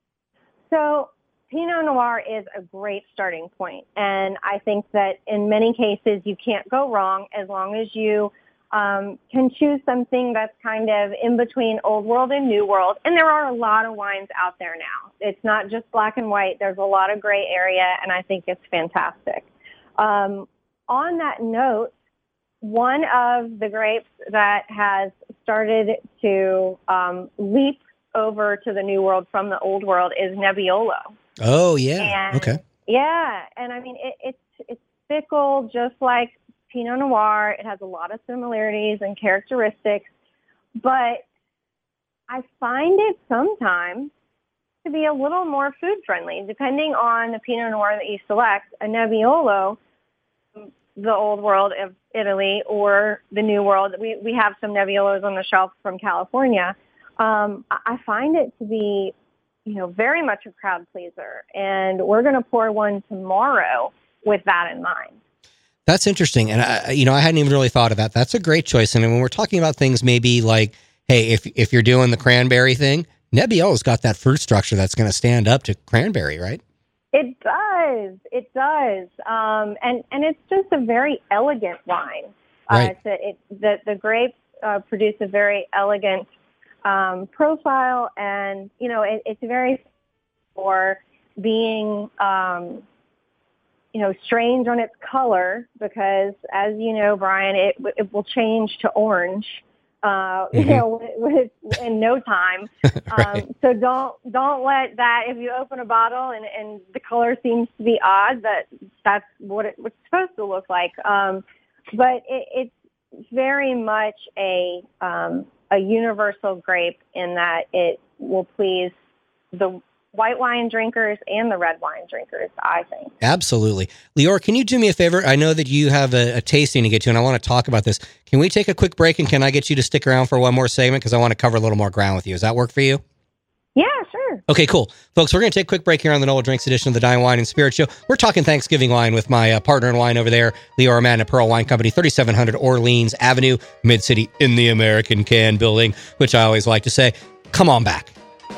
So Pinot Noir is a great starting point, and I think that in many cases you can't go wrong as long as you um, can choose something that's kind of in between Old World and New World, and there are a lot of wines out there now. It's not just black and white. There's a lot of gray area, and I think it's fantastic. Um, on that note, one of the grapes that has started to um, leap over to the New World from the Old World is Nebbiolo. Oh, yeah. And, okay. Yeah. And I mean, it, it's, it's fickle, just like Pinot Noir. It has a lot of similarities and characteristics, but I find it sometimes to be a little more food friendly, depending on the Pinot Noir that you select. A Nebbiolo, the Old World of Italy, or the New World. We, we have some Nebbiolos on the shelf from California. Um, I find it to be, you know, very much a crowd pleaser, and we're going to pour one tomorrow with that in mind. That's interesting, and I, you know, I hadn't even really thought of that. That's a great choice. And when we're talking about things, maybe like, hey, if if you're doing the cranberry thing, Nebbiolo's got that fruit structure that's going to stand up to cranberry, right? It does. It does. Um, and, and it's just a very elegant wine. Right. Uh, it's a, it, the, the grapes uh, produce a very elegant um, profile, and, you know, it, it's very for being, um, you know, strange on its color because, as you know, Brian, it, it will change to orange uh, Mm-hmm. you know, with, with, in no time. Right. Um, so don't don't let that. If you open a bottle and, and the color seems to be odd, that that's what it, what's supposed to look like. Um, but it, it's very much a um, a universal grape in that it will please the white wine drinkers and the red wine drinkers, I think. Absolutely. Leora, can you do me a favor? I know that you have a, a tasting to get to, and I want to talk about this. Can we take a quick break, and can I get you to stick around for one more segment? Because I want to cover a little more ground with you. Does that work for you? Yeah, sure. Okay, cool. Folks, we're going to take a quick break here on the Nola Drinks edition of the Dine Wine and Spirit Show. We're talking Thanksgiving wine with my uh, partner in wine over there, Leora Madden at Pearl Wine Company, thirty-seven hundred Orleans Avenue, Mid-City in the American Can Building, which I always like to say, come on back.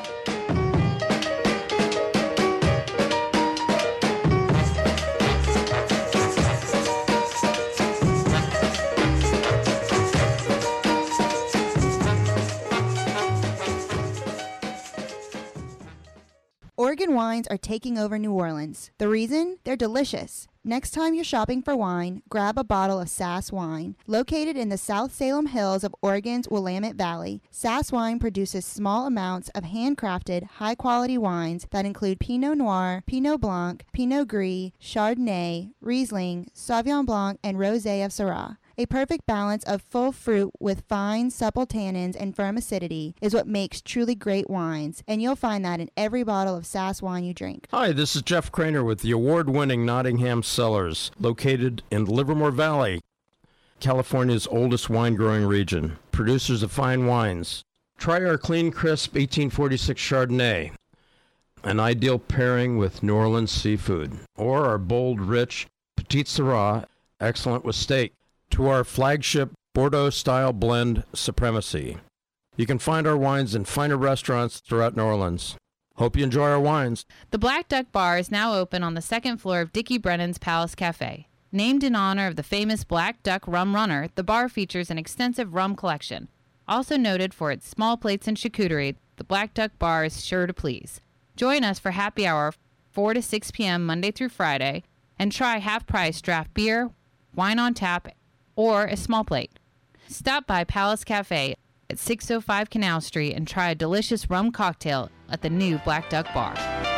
Oregon wines are taking over New Orleans. The reason? They're delicious. Next time you're shopping for wine, grab a bottle of Sass Wine. Located in the South Salem Hills of Oregon's Willamette Valley, Sass Wine produces small amounts of handcrafted, high-quality wines that include Pinot Noir, Pinot Blanc, Pinot Gris, Chardonnay, Riesling, Sauvignon Blanc, and Rosé of Syrah. A perfect balance of full fruit with fine, supple tannins and firm acidity is what makes truly great wines, and you'll find that in every bottle of Sass Wine you drink. Hi, this is Jeff Craner with the award-winning Nottingham Cellars, located in Livermore Valley, California's oldest wine-growing region. Producers of fine wines. Try our clean, crisp eighteen forty-six Chardonnay, an ideal pairing with New Orleans seafood, or our bold, rich Petite Syrah, excellent with steak. To our flagship Bordeaux-style blend, Supremacy. You can find our wines in finer restaurants throughout New Orleans. Hope you enjoy our wines. The Black Duck Bar is now open on the second floor of Dickie Brennan's Palace Cafe. Named in honor of the famous Black Duck rum runner, the bar features an extensive rum collection. Also noted for its small plates and charcuterie, the Black Duck Bar is sure to please. Join us for happy hour four to six p.m. Monday through Friday, and try half-price draft beer, wine on tap, or a small plate. Stop by Palace Cafe at six oh five Canal Street and try a delicious rum cocktail at the new Black Duck Bar.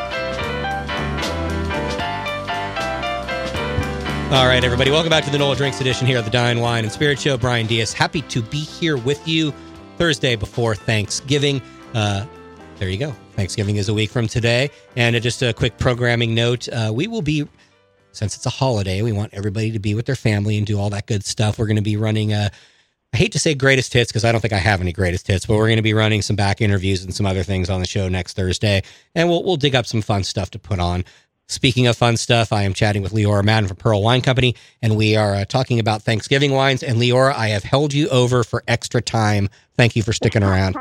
All right, everybody. Welcome back to the Nola Drinks edition here at the Dine Wine and Spirit Show. Brian Diaz, happy to be here with you Thursday before Thanksgiving. Uh, there you go. Thanksgiving is a week from today. And uh, just a quick programming note, uh, we will be... Since it's a holiday, we want everybody to be with their family and do all that good stuff. We're going to be running, a, I hate to say greatest hits because I don't think I have any greatest hits, but we're going to be running some back interviews and some other things on the show next Thursday. And we'll we'll dig up some fun stuff to put on. Speaking of fun stuff, I am chatting with Leora Madden from Pearl Wine Company, and we are uh, talking about Thanksgiving wines. And Leora, I have held you over for extra time. Thank you for sticking around.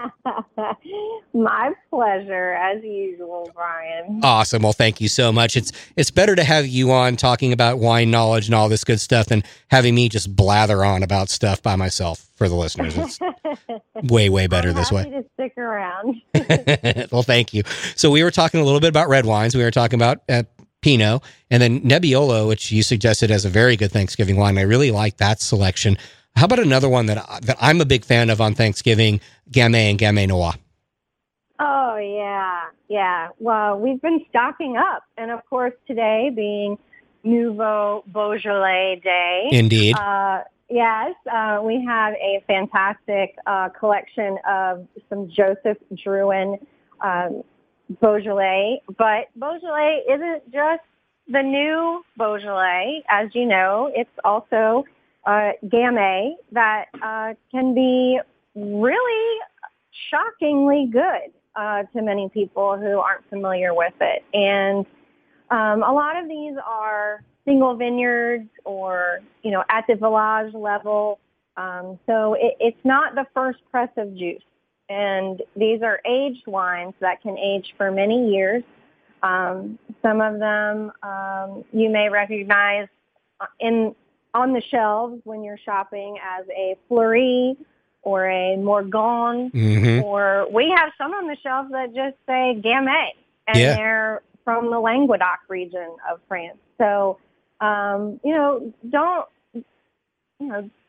My pleasure, as usual, Brian. Awesome. Well, thank you so much. It's it's better to have you on talking about wine knowledge and all this good stuff than having me just blather on about stuff by myself for the listeners. It's way, way better I'm this happy way. to stick around. Well, thank you. So we were talking a little bit about red wines. We were talking about uh, Pinot, and then Nebbiolo, which you suggested as a very good Thanksgiving wine. I really like that selection. How about another one that, that I'm a big fan of on Thanksgiving, Gamay and Gamay Noir? Oh, yeah. Yeah. Well, we've been stocking up. And, of course, today being Nouveau Beaujolais Day. Indeed. Uh, yes. Uh, we have a fantastic uh, collection of some Joseph Drouin um, Beaujolais. But Beaujolais isn't just the new Beaujolais. As you know, it's also uh, Gamay that uh, can be really shockingly good. Uh, to many people who aren't familiar with it. And um, a lot of these are single vineyards or, you know, at the village level. Um, so it, it's not the first press of juice. And these are aged wines that can age for many years. Um, some of them um, you may recognize in on the shelves when you're shopping as a Fleury or a Morgon, mm-hmm. or we have some on the shelves that just say Gamay, and yeah. they're from the Languedoc region of France. So, um, you know, don't, you know,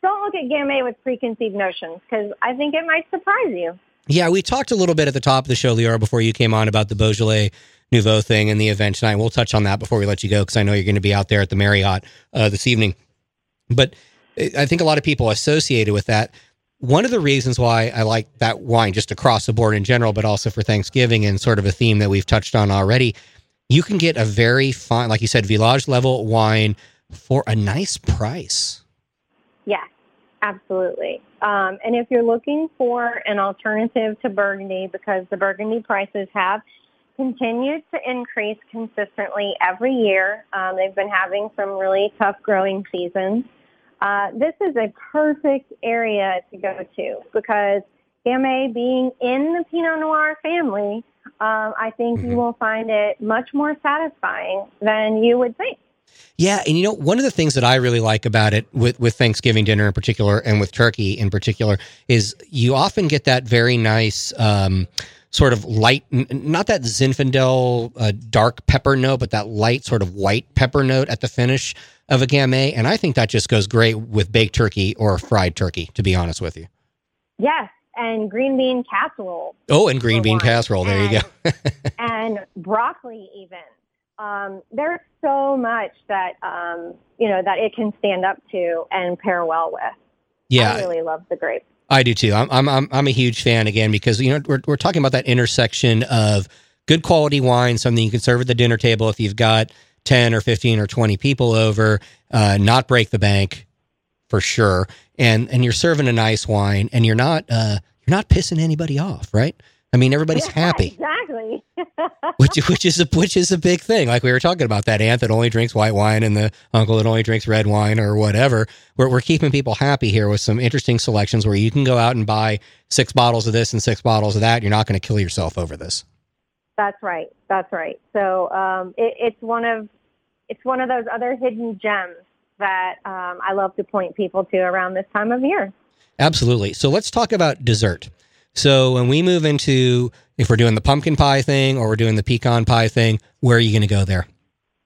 don't look at Gamay with preconceived notions, because I think it might surprise you. Yeah, we talked a little bit at the top of the show, Leora, before you came on about the Beaujolais Nouveau thing and the event tonight. We'll touch on that before we let you go, because I know you're going to be out there at the Marriott uh, this evening. But I think a lot of people associated with that. One of the reasons why I like that wine just across the board in general, but also for Thanksgiving and sort of a theme that we've touched on already, you can get a very fine, like you said, village level wine for a nice price. Yes, absolutely. Um, and if you're looking for an alternative to Burgundy, because the Burgundy prices have continued to increase consistently every year, um, they've been having some really tough growing seasons. Uh, this is a perfect area to go to, because Gamay being in the Pinot Noir family, um, I think mm-hmm. you will find it much more satisfying than you would think. Yeah, and you know, one of the things that I really like about it with, with Thanksgiving dinner in particular and with turkey in particular is you often get that very nice um, sort of light, n- not that Zinfandel uh, dark pepper note, but that light sort of white pepper note at the finish of a Gamay, and I think that just goes great with baked turkey or fried turkey, to be honest with you. Yes, and green bean casserole. Oh, and green bean wine. casserole, there and, you go. And broccoli even. Um, there's so much that, um, you know, that it can stand up to and pair well with. Yeah. I really love the grape. I do too. I'm I'm I'm I'm a huge fan again, because you know we're we're talking about that intersection of good quality wine, something you can serve at the dinner table if you've got ten or fifteen or twenty people over, uh, not break the bank for sure. And, and you're serving a nice wine, and you're not, uh, you're not pissing anybody off, right? I mean, everybody's yeah, happy. Exactly. which, which is a, which is a big thing. Like we were talking about, that aunt that only drinks white wine and the uncle that only drinks red wine or whatever. We're, we're keeping people happy here with some interesting selections where you can go out and buy six bottles of this and six bottles of that. You're not going to kill yourself over this. That's right. That's right. So um, it, it's one of it's one of those other hidden gems that um, I love to point people to around this time of year. Absolutely. So let's talk about dessert. So when we move into, if we're doing the pumpkin pie thing or we're doing the pecan pie thing, where are you going to go there?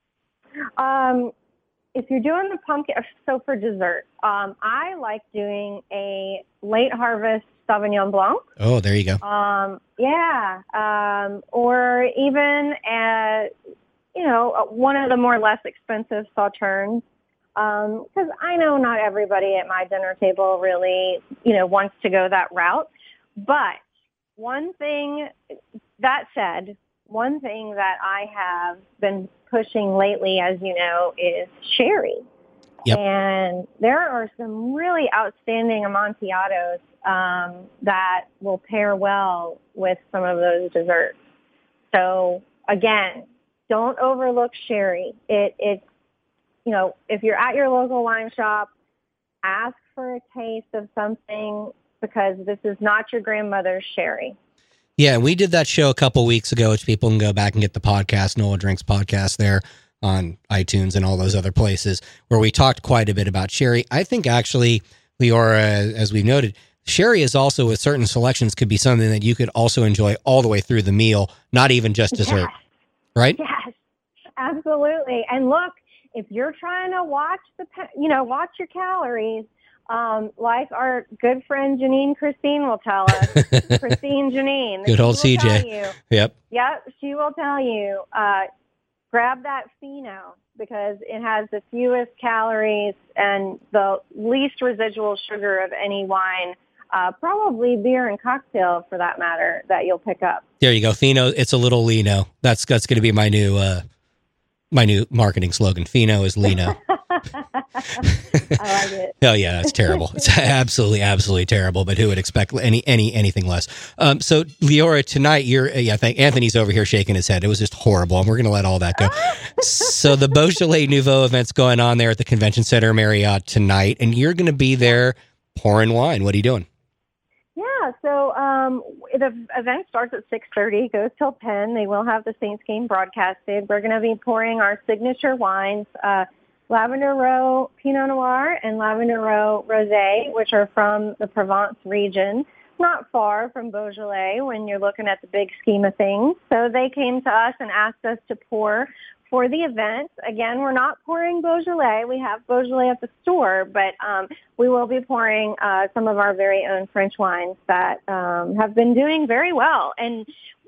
Um, if you're doing the pumpkin, so for dessert, um, I like doing a late harvest Sauvignon Blanc. Oh, there you go. Um, yeah. Um, or even, a, you know, one of the more less expensive Sauternes. Because um, I know not everybody at my dinner table really, you know, wants to go that route. But one thing, that said, one thing that I have been pushing lately, as you know, is sherry. Yep. And there are some really outstanding Amontilledos um, that will pair well with some of those desserts. So, again, don't overlook sherry. It, it's, you know, if you're at your local wine shop, ask for a taste of something, because this is not your grandmother's sherry. Yeah, we did that show a couple weeks ago, which people can go back and get the podcast, Nola Drinks podcast, there on iTunes and all those other places, where we talked quite a bit about sherry. I think actually, Leora, as we've noted, sherry is also, with certain selections, could be something that you could also enjoy all the way through the meal, not even just dessert. Yes. Right? Yes, absolutely. And look, if you're trying to watch the, you know, watch your calories, Um, like our good friend Janine Christine will tell us, Christine Janine. Good old C J. You, yep. Yep, she will tell you, uh, grab that Fino, because it has the fewest calories and the least residual sugar of any wine, uh, probably beer and cocktail for that matter, that you'll pick up. There you go. Fino, it's a little Lino. That's, that's going to be my new, uh, my new marketing slogan. Fino is Lino. I like it. Oh yeah, it's terrible. It's absolutely, absolutely terrible. But who would expect any, any, anything less? Um, so, Leora, tonight you're. Yeah, I think Anthony's over here shaking his head. It was just horrible, and we're going to let all that go. So, the Beaujolais Nouveau event's going on there at the Convention Center Marriott tonight, and you're going to be there pouring wine. What are you doing? Yeah, so um, the event starts at six thirty, goes till ten. They will have the Saints game broadcasted. We're going to be pouring our signature wines. Uh, Lavender Row Pinot Noir and Lavender Row Rosé, which are from the Provence region, not far from Beaujolais when you're looking at the big scheme of things. So they came to us and asked us to pour for the event. Again, we're not pouring Beaujolais. We have Beaujolais at the store, but um, we will be pouring uh, some of our very own French wines that um, have been doing very well. And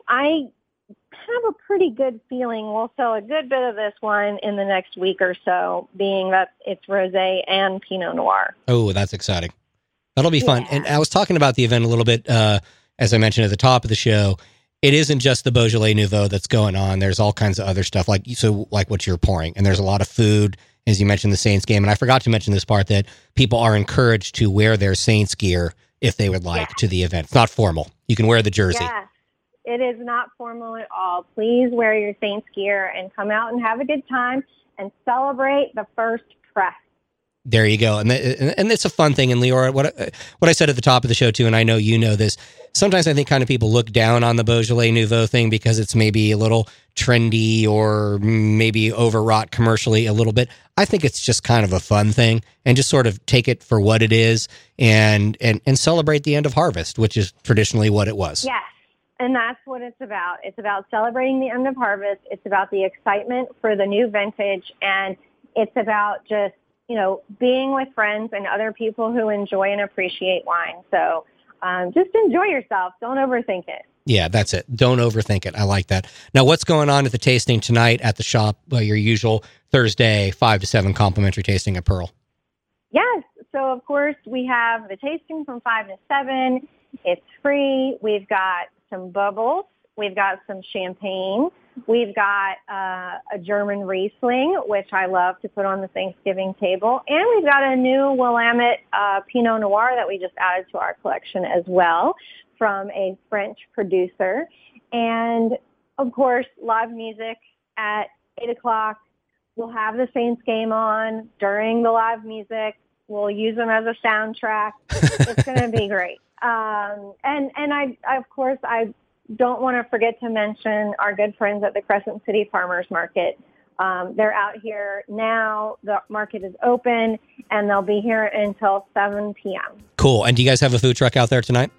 I have a pretty good feeling we'll sell a good bit of this wine in the next week or so, being that it's rosé and Pinot Noir. Oh, that's exciting. That'll be fun. Yeah. And I was talking about the event a little bit, uh, as I mentioned at the top of the show. It isn't just the Beaujolais Nouveau that's going on. There's all kinds of other stuff, like so, like what you're pouring. And there's a lot of food, as you mentioned, the Saints game. And I forgot to mention this part, that people are encouraged to wear their Saints gear if they would like yeah. to the event. It's not formal. You can wear the jersey. Yeah, it is not formal at all. Please wear your Saints gear and come out and have a good time and celebrate the first press. There you go. And th- and it's a fun thing. And Leora, what what I said at the top of the show too, and I know you know this, sometimes I think kind of people look down on the Beaujolais Nouveau thing because it's maybe a little trendy or maybe overwrought commercially a little bit. I think it's just kind of a fun thing, and just sort of take it for what it is and and, and celebrate the end of harvest, which is traditionally what it was. Yes. And that's what it's about. It's about celebrating the end of harvest. It's about the excitement for the new vintage. And it's about just, you know, being with friends and other people who enjoy and appreciate wine. So um, just enjoy yourself. Don't overthink it. Yeah, that's it. Don't overthink it. I like that. Now, what's going on at the tasting tonight at the shop? Well, your usual Thursday, five to seven complimentary tasting at Pearl. Yes. So, of course, we have the tasting from five to seven. It's free. We've got some bubbles. We've got some champagne. We've got uh, a German Riesling, which I love to put on the Thanksgiving table. And we've got a new Willamette uh, Pinot Noir that we just added to our collection as well from a French producer. And, of course, live music at eight o'clock. We'll have the Saints game on during the live music. We'll use them as a soundtrack. It's going to be great. Um, and, and I, I, of course, I don't want to forget to mention our good friends at the Crescent City Farmers Market. Um, they're out here now. The market is open, and they'll be here until seven p.m. Cool. And do you guys have a food truck out there tonight?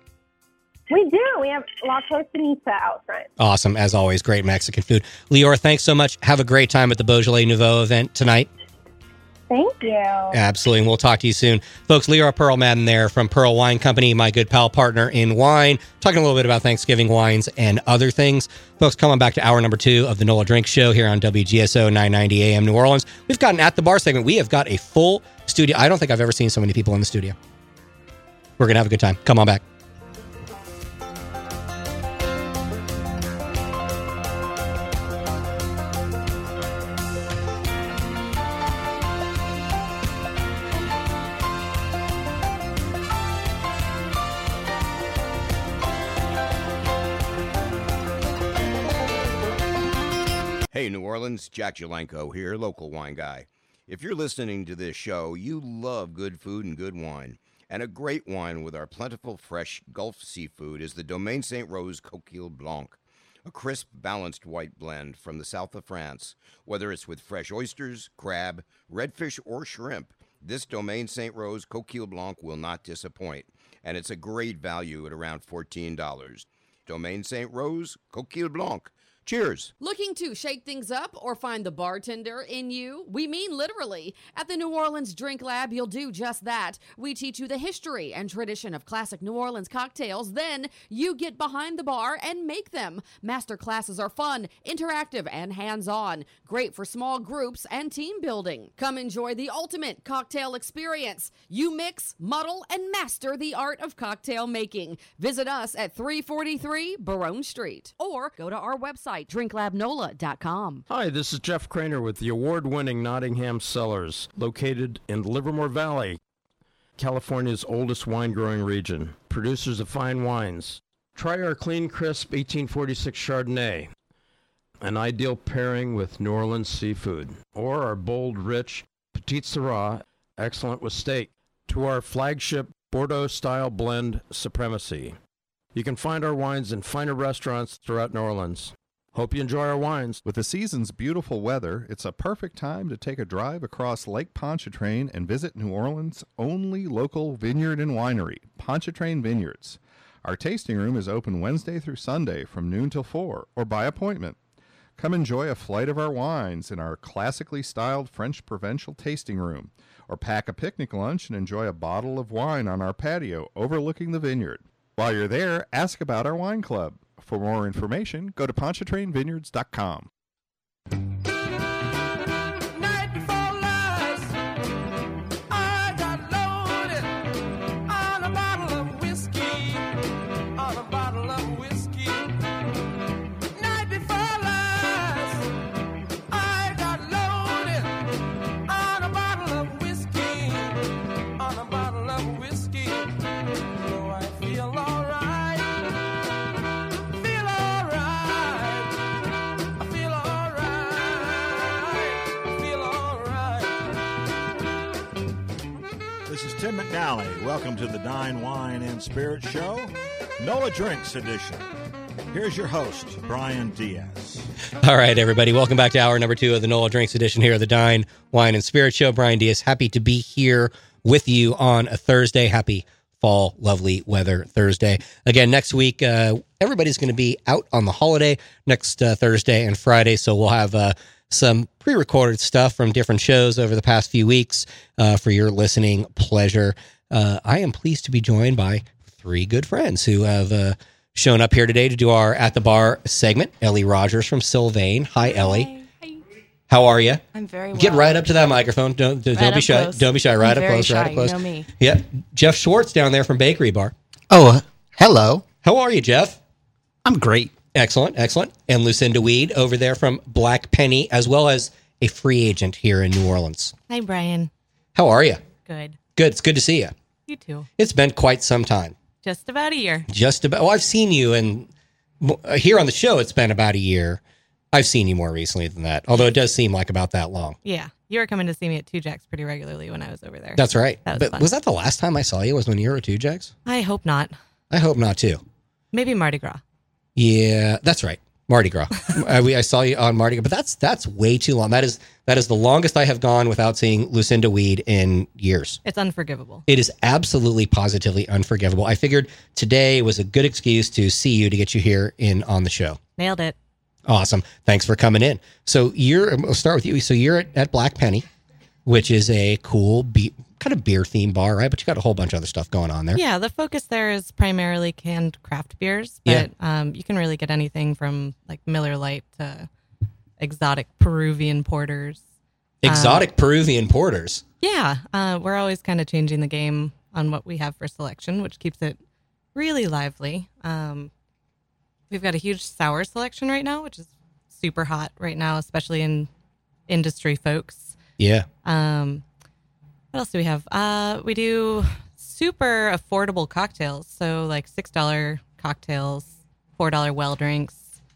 We do. We have La Costanita out front. Awesome. As always, great Mexican food. Leora, thanks so much. Have a great time at the Beaujolais Nouveau event tonight. Thank you. Absolutely. And we'll talk to you soon. Folks, Leora Pearl-Madden there from Pearl Wine Company, my good pal partner in wine, talking a little bit about Thanksgiving wines and other things. Folks, coming back to hour number two of the Nola Drink Show here on W G S O nine ninety A M New Orleans. We've got an At the Bar segment. We have got a full studio. I don't think I've ever seen so many people in the studio. We're going to have a good time. Come on back. Hey, New Orleans, Jack Jalenko here, local wine guy. If you're listening to this show, you love good food and good wine. And a great wine with our plentiful, fresh Gulf seafood is the Domaine Saint Rose Coquille Blanc, a crisp, balanced white blend from the south of France. Whether it's with fresh oysters, crab, redfish, or shrimp, this Domaine Saint Rose Coquille Blanc will not disappoint. And it's a great value at around fourteen dollars. Domaine Saint Rose Coquille Blanc. Cheers. Looking to shake things up or find the bartender in you? We mean literally. At the New Orleans Drink Lab, you'll do just that. We teach you the history and tradition of classic New Orleans cocktails. Then you get behind the bar and make them. Master classes are fun, interactive, and hands-on. Great for small groups and team building. Come enjoy the ultimate cocktail experience. You mix, muddle, and master the art of cocktail making. Visit us at three forty-three Baronne Street or go to our website, drink lab nola dot com. Hi, this is Jeff Craner with the award-winning Nottingham Cellars, located in Livermore Valley, California's oldest wine-growing region. Producers of fine wines. Try our clean, crisp eighteen forty-six Chardonnay, an ideal pairing with New Orleans seafood, or our bold, rich Petite Sirah, excellent with steak, to our flagship Bordeaux-style blend Supremacy. You can find our wines in finer restaurants throughout New Orleans. Hope you enjoy our wines. With the season's beautiful weather, it's a perfect time to take a drive across Lake Pontchartrain and visit New Orleans' only local vineyard and winery, Pontchartrain Vineyards. Our tasting room is open Wednesday through Sunday from noon till four, or by appointment. Come enjoy a flight of our wines in our classically styled French provincial tasting room, or pack a picnic lunch and enjoy a bottle of wine on our patio overlooking the vineyard. While you're there, ask about our wine club. For more information, go to Pontchartrain Vineyards dot com. Tim McNally. Welcome to the Dine, Wine, and Spirit Show, NOLA Drinks edition. Here's your host, Brian Diaz. All right, everybody. Welcome back to hour number two of the NOLA Drinks edition here of the Dine, Wine, and Spirit Show. Brian Diaz, happy to be here with you on a Thursday. Happy fall, lovely weather Thursday. Again, next week, uh, everybody's going to be out on the holiday next uh, Thursday and Friday, so we'll have uh, some pre-recorded stuff from different shows over the past few weeks uh, for your listening pleasure. Uh, I am pleased to be joined by three good friends who have uh, shown up here today to do our At the Bar segment. Ellie Rogers from Sylvain. Hi, Ellie. Hi. How are you? I'm very well. Get right up to that microphone. Don't, don't, right don't be shy. close. Don't be shy. Right I'm up very close. shy. Right up close. You know me. Yeah. Jeff Schwartz down there from Bakery Bar. Oh, hello. How are you, Jeff? I'm great. Excellent. Excellent. And Lucinda Weed over there from Black Penny, as well as a free agent here in New Orleans. Hi, Brian. How are you? Good. Good. It's good to see you. You too. It's been quite some time. Just about a year. Just about. Well, I've seen you, and here on the show, it's been about a year. I've seen you more recently than that, although it does seem like about that long. Yeah. You were coming to see me at Two Jacks pretty regularly when I was over there. That's right. That was but fun. was that the last time I saw you was when you were at Two Jacks? I hope not. I hope not, too. Maybe Mardi Gras. Yeah, that's right. Mardi Gras. I, we, I saw you on Mardi Gras, but that's that's way too long. That is that is the longest I have gone without seeing Lucinda Weed in years. It's unforgivable. It is absolutely, positively unforgivable. I figured today was a good excuse to see you to get you here in on the show. Nailed it. Awesome. Thanks for coming in. So you're, we'll start with you. So you're at, at Black Penny, which is a cool be, kind of beer themed bar, right? But you got a whole bunch of other stuff going on there. Yeah, the focus there is primarily canned craft beers, but Yeah. um, you can really get anything from like Miller Lite to exotic Peruvian porters. Exotic Um, Peruvian porters. Yeah, uh, we're always kind of changing the game on what we have for selection, which keeps it really lively. Um, we've got a huge sour selection right now, which is super hot right now, especially in industry folks. Yeah. Um, what else do we have? Uh, we do super affordable cocktails. So like six dollars cocktails, four dollars well drinks.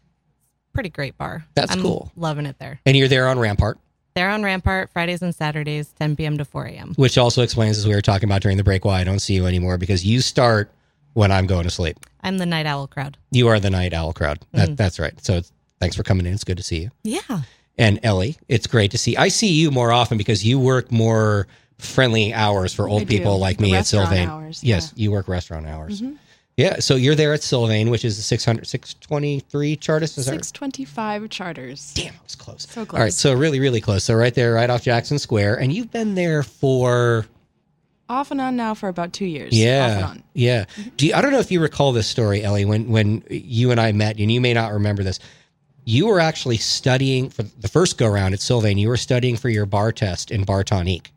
Pretty great bar. That's I'm cool. Loving it there. And you're there on Rampart, They're on Rampart Fridays and Saturdays, ten p.m. to four a.m. which also explains, as we were talking about during the break, why I don't see you anymore, because you start when I'm going to sleep. I'm the night owl crowd. You are the night owl crowd. That, Mhm. That's right. So it's, thanks for coming in. It's good to see you. Yeah. And Ellie, it's great to see. I see you more often because you work more friendly hours for old I people do. like The me at restaurant Sylvain. hours, Yes, you work restaurant hours. Mhm. Yeah, so you're there at Sylvain, which is the six hundred, six twenty-three Chartist. Is that six twenty-five Charters. Damn, I was close. So close. All right, so really, really close. So right there, right off Jackson Square. And you've been there for... Off and on now for about two years. Off and Yeah, on. yeah. Do you, I don't know if you recall this story, Ellie, when, when you and I met, and you may not remember this. You were actually studying, for the first go-around at Sylvain, you were studying for your bar test in Bar Tonique.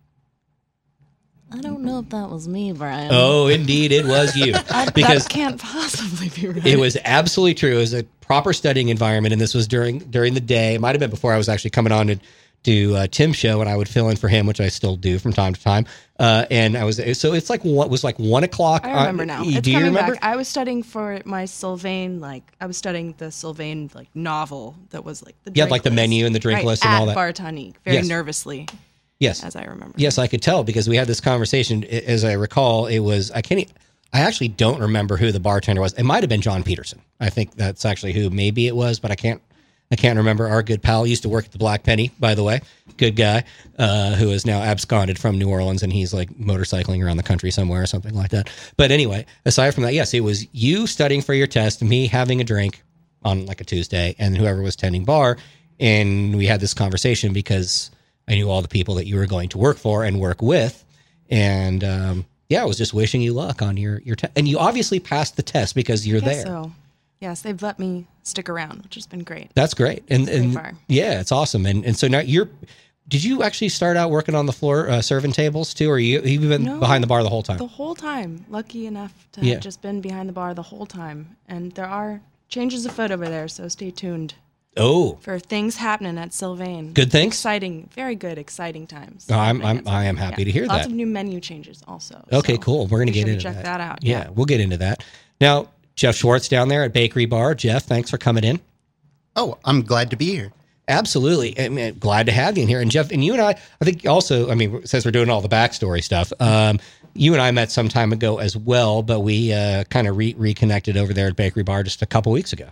I don't know if that was me, Brian. Oh, indeed, it was you. I, Because that can't possibly be right. it was absolutely true. It was a proper studying environment, and this was during during the day. It might have been before I was actually coming on to do uh, Tim's show, and I would fill in for him, which I still do from time to time. Uh, and I was so it's like what was like one o'clock. I remember on, now. Do It's you coming remember? back. I was studying for my Sylvain, like I was studying the Sylvain like novel that was like the Yeah, drink like the list. menu and the drink Right, list and at all that. Bar Tonique, very Yes. nervously. Yes, as I remember. Yes, I could tell because we had this conversation. I- As I recall, it was I can't. e- I actually don't remember who the bartender was. It might have been John Peterson. I think that's actually who maybe it was, but I can't. I can't remember. Our good pal used to work at the Black Penny, by the way. Good guy, uh, who is now absconded from New Orleans, and he's like motorcycling around the country somewhere or something like that. But anyway, aside from that, yes, it was you studying for your test, me having a drink, on like a Tuesday, and whoever was tending bar, and we had this conversation because I knew all the people that you were going to work for and work with, and um, yeah, I was just wishing you luck on your your test. And you obviously passed the test because you're Guess there. So, yes, they've let me stick around, which has been great. That's great, and So and far. yeah, it's awesome. And and so now you're. Did you actually start out working on the floor, uh, serving tables too, or you you been No, behind the bar the whole time? The whole time. Lucky enough to Yeah. have just been behind the bar the whole time. And there are changes afoot over there, so stay tuned. Oh, For things happening at Sylvain. Good things? Exciting, very good, exciting times. Oh, I'm I'm I am happy Yeah. to hear Lots that. of new menu changes also. Okay, so cool. We're gonna be get sure to into check that. that out. Yeah, we'll get into that. Now, Jeff Schwartz down there at Bakery Bar. Jeff, thanks for coming in. Oh, I'm glad to be here. Absolutely. I mean, glad to have you in here. And Jeff, and you and I, I think also, I mean, since we're doing all the backstory stuff, um, you and I met some time ago as well, but we uh, kind of re- reconnected over there at Bakery Bar just a couple weeks ago.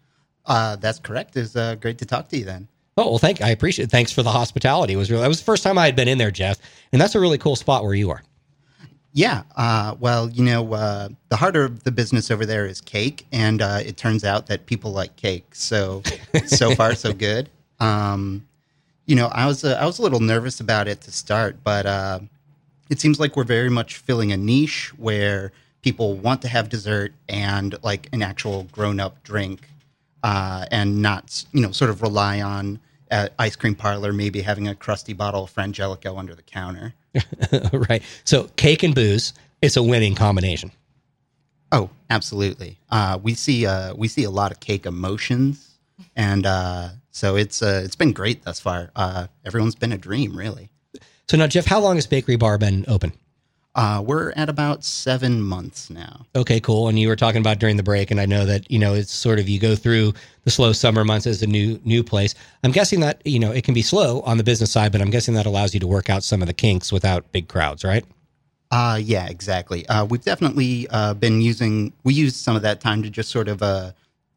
Uh, that's correct. It's uh, great to talk to you then. Oh, well, thank I appreciate it. Thanks for the hospitality. It was really, that was the first time I had been in there, Jeff. And that's a really cool spot where you are. Yeah. Uh, well, you know, uh, the heart of the business over there is cake. And uh, it turns out that people like cake. So, so far, so good. Um, you know, I was uh, I was a little nervous about it to start, but uh, it seems like we're very much filling a niche where people want to have dessert and like an actual grown-up drink, uh, and not, you know, sort of rely on uh, ice cream parlor maybe having a crusty bottle of Frangelico under the counter. Right. So cake and booze, it's a winning combination. Oh, absolutely. Uh, we see uh, we see a lot of cake emotions, and uh, so it's uh, it's been great thus far. Uh, everyone's been a dream, really. So now, Jeff, how long has Bakery Bar been open? Uh, we're at about seven months now. Okay, cool. And you were talking about during the break, and I know that, you know, it's sort of, you go through the slow summer months as a new new place. I'm guessing that, you know, it can be slow on the business side, but I'm guessing that allows you to work out some of the kinks without big crowds, right? Uh, yeah, exactly. Uh, we've definitely uh, been using, we used some of that time to just sort of uh,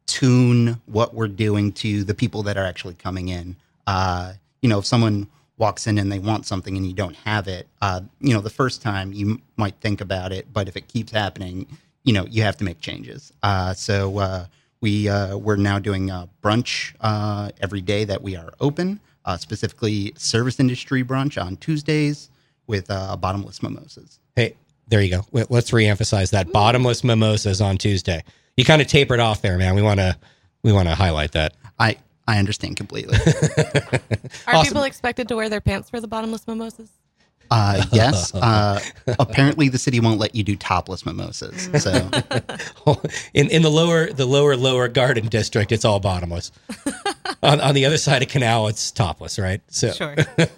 tune what we're doing to the people that are actually coming in. Uh, you know, if someone walks in and they want something and you don't have it, uh, you know, the first time you m- might think about it, but if it keeps happening, you know, you have to make changes. Uh, so uh, we, uh, we're now doing uh, brunch uh, every day that we are open, uh, specifically service industry brunch on Tuesdays with uh, bottomless mimosas. Hey, there you go. Let- Let's reemphasize that. Bottomless mimosas on Tuesday. You kind of tapered off there, man. We want to we want to highlight that. I, I understand completely. Are Awesome. people expected to wear their pants for the bottomless mimosas? Uh, yes. Uh, apparently, the city won't let you do topless mimosas. So, in in the lower the lower lower garden district, it's all bottomless. on on the other side of Canal, it's topless, right? So Sure.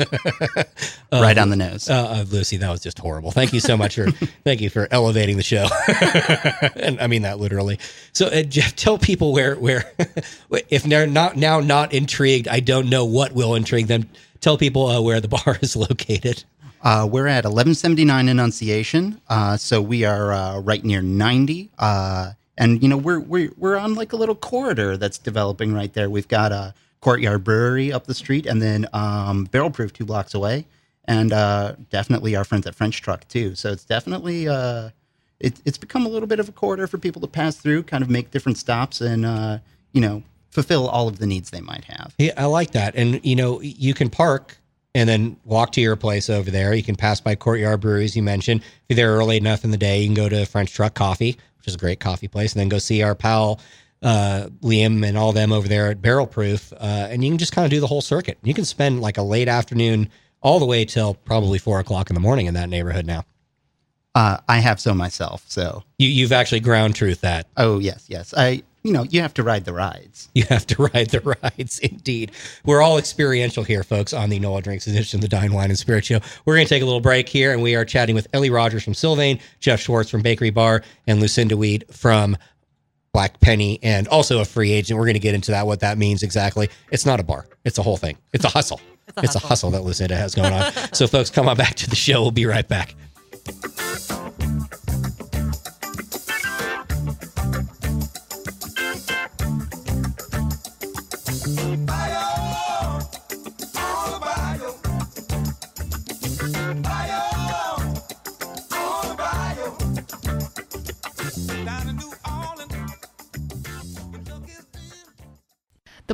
Right on the nose. Uh, uh, Lucy, that was just horrible. Thank you so much for thank you for elevating the show, and I mean that literally. So, uh, Jeff, tell people where where if they're not now not intrigued, I don't know what will intrigue them. Tell people uh, where the bar is located. Uh, we're at eleven seventy-nine Annunciation, uh, so we are uh, right near ninety, uh, and you know we're we're we're on like a little corridor that's developing right there. We've got a Courtyard Brewery up the street, and then um, Barrel Proof two blocks away, and uh, definitely our friends at French Truck too. So it's definitely uh, it, it's become a little bit of a corridor for people to pass through, kind of make different stops, and uh, you know fulfill all of the needs they might have. Yeah, I like that, and you know you can park and then walk to your place over there. You can pass by Courtyard Breweries, you mentioned. If you're there early enough in the day, you can go to French Truck Coffee, which is a great coffee place, and then go see our pal uh, Liam and all them over there at Barrel Proof. Uh, and you can just kind of do the whole circuit. You can spend like a late afternoon all the way till probably four o'clock in the morning in that neighborhood now. Uh, I have so myself, so. You, you've actually ground truth that. Oh, yes, yes. I, you know, you have to ride the rides. You have to ride the rides, indeed. We're all experiential here, folks, on the Nola Drinks edition of the Dine, Wine, and Spirit Show. We're going to take a little break here, and we are chatting with Ellie Rogers from Sylvain, Jeff Schwartz from Bakery Bar, and Lucinda Weed from Black Penny, and also a free agent. We're going to get into that, what that means exactly. It's not a bar. It's a whole thing. It's a hustle. It's a, it's hustle. a hustle that Lucinda has going on. So, folks, come on back to the show. We'll be right back.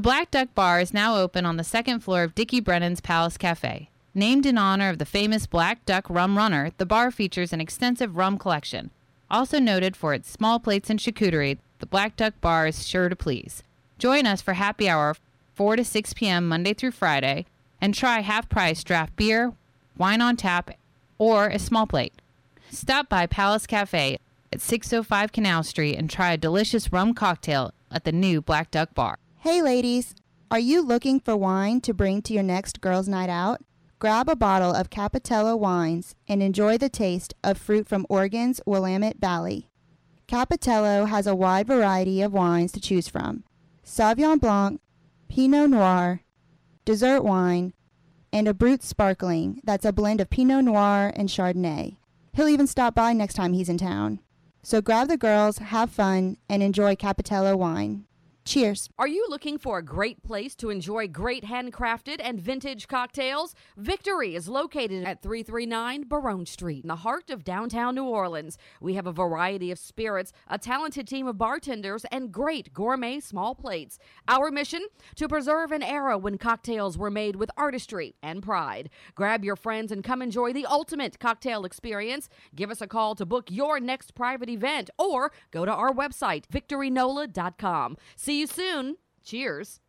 Black Duck Bar is now open on the second floor of Dickie Brennan's Palace Cafe. Named in honor of the famous Black Duck rum runner, the bar features an extensive rum collection. Also noted for its small plates and charcuterie, the Black Duck Bar is sure to please. Join us for happy hour four to six p.m. Monday through Friday and try half-price draft beer, wine on tap, or a small plate. Stop by Palace Cafe at six oh five Canal Street and try a delicious rum cocktail at the new Black Duck Bar. Hey ladies, are you looking for wine to bring to your next girls' night out? Grab a bottle of Capitello wines and enjoy the taste of fruit from Oregon's Willamette Valley. Capitello has a wide variety of wines to choose from: Sauvignon Blanc, Pinot Noir, dessert wine, and a Brut Sparkling that's a blend of Pinot Noir and Chardonnay. He'll even stop by next time he's in town. So grab the girls, have fun, and enjoy Capitello wine. Cheers. Are you looking for a great place to enjoy great handcrafted and vintage cocktails? Victory is located at three thirty-nine Barone Street in the heart of downtown New Orleans. We have a variety of spirits, a talented team of bartenders, and great gourmet small plates. Our mission? To preserve an era when cocktails were made with artistry and pride. Grab your friends and come enjoy the ultimate cocktail experience. Give us a call to book your next private event or go to our website, victory nola dot com. See you soon. Cheers.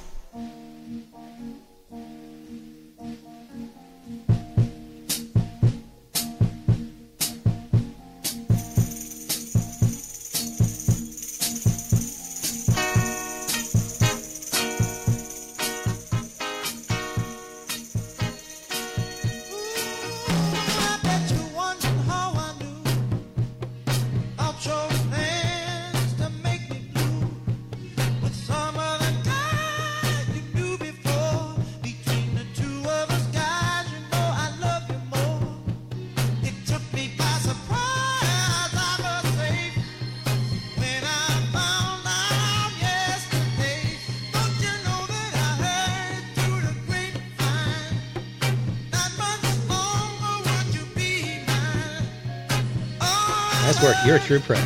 Nice work. You're a true pro.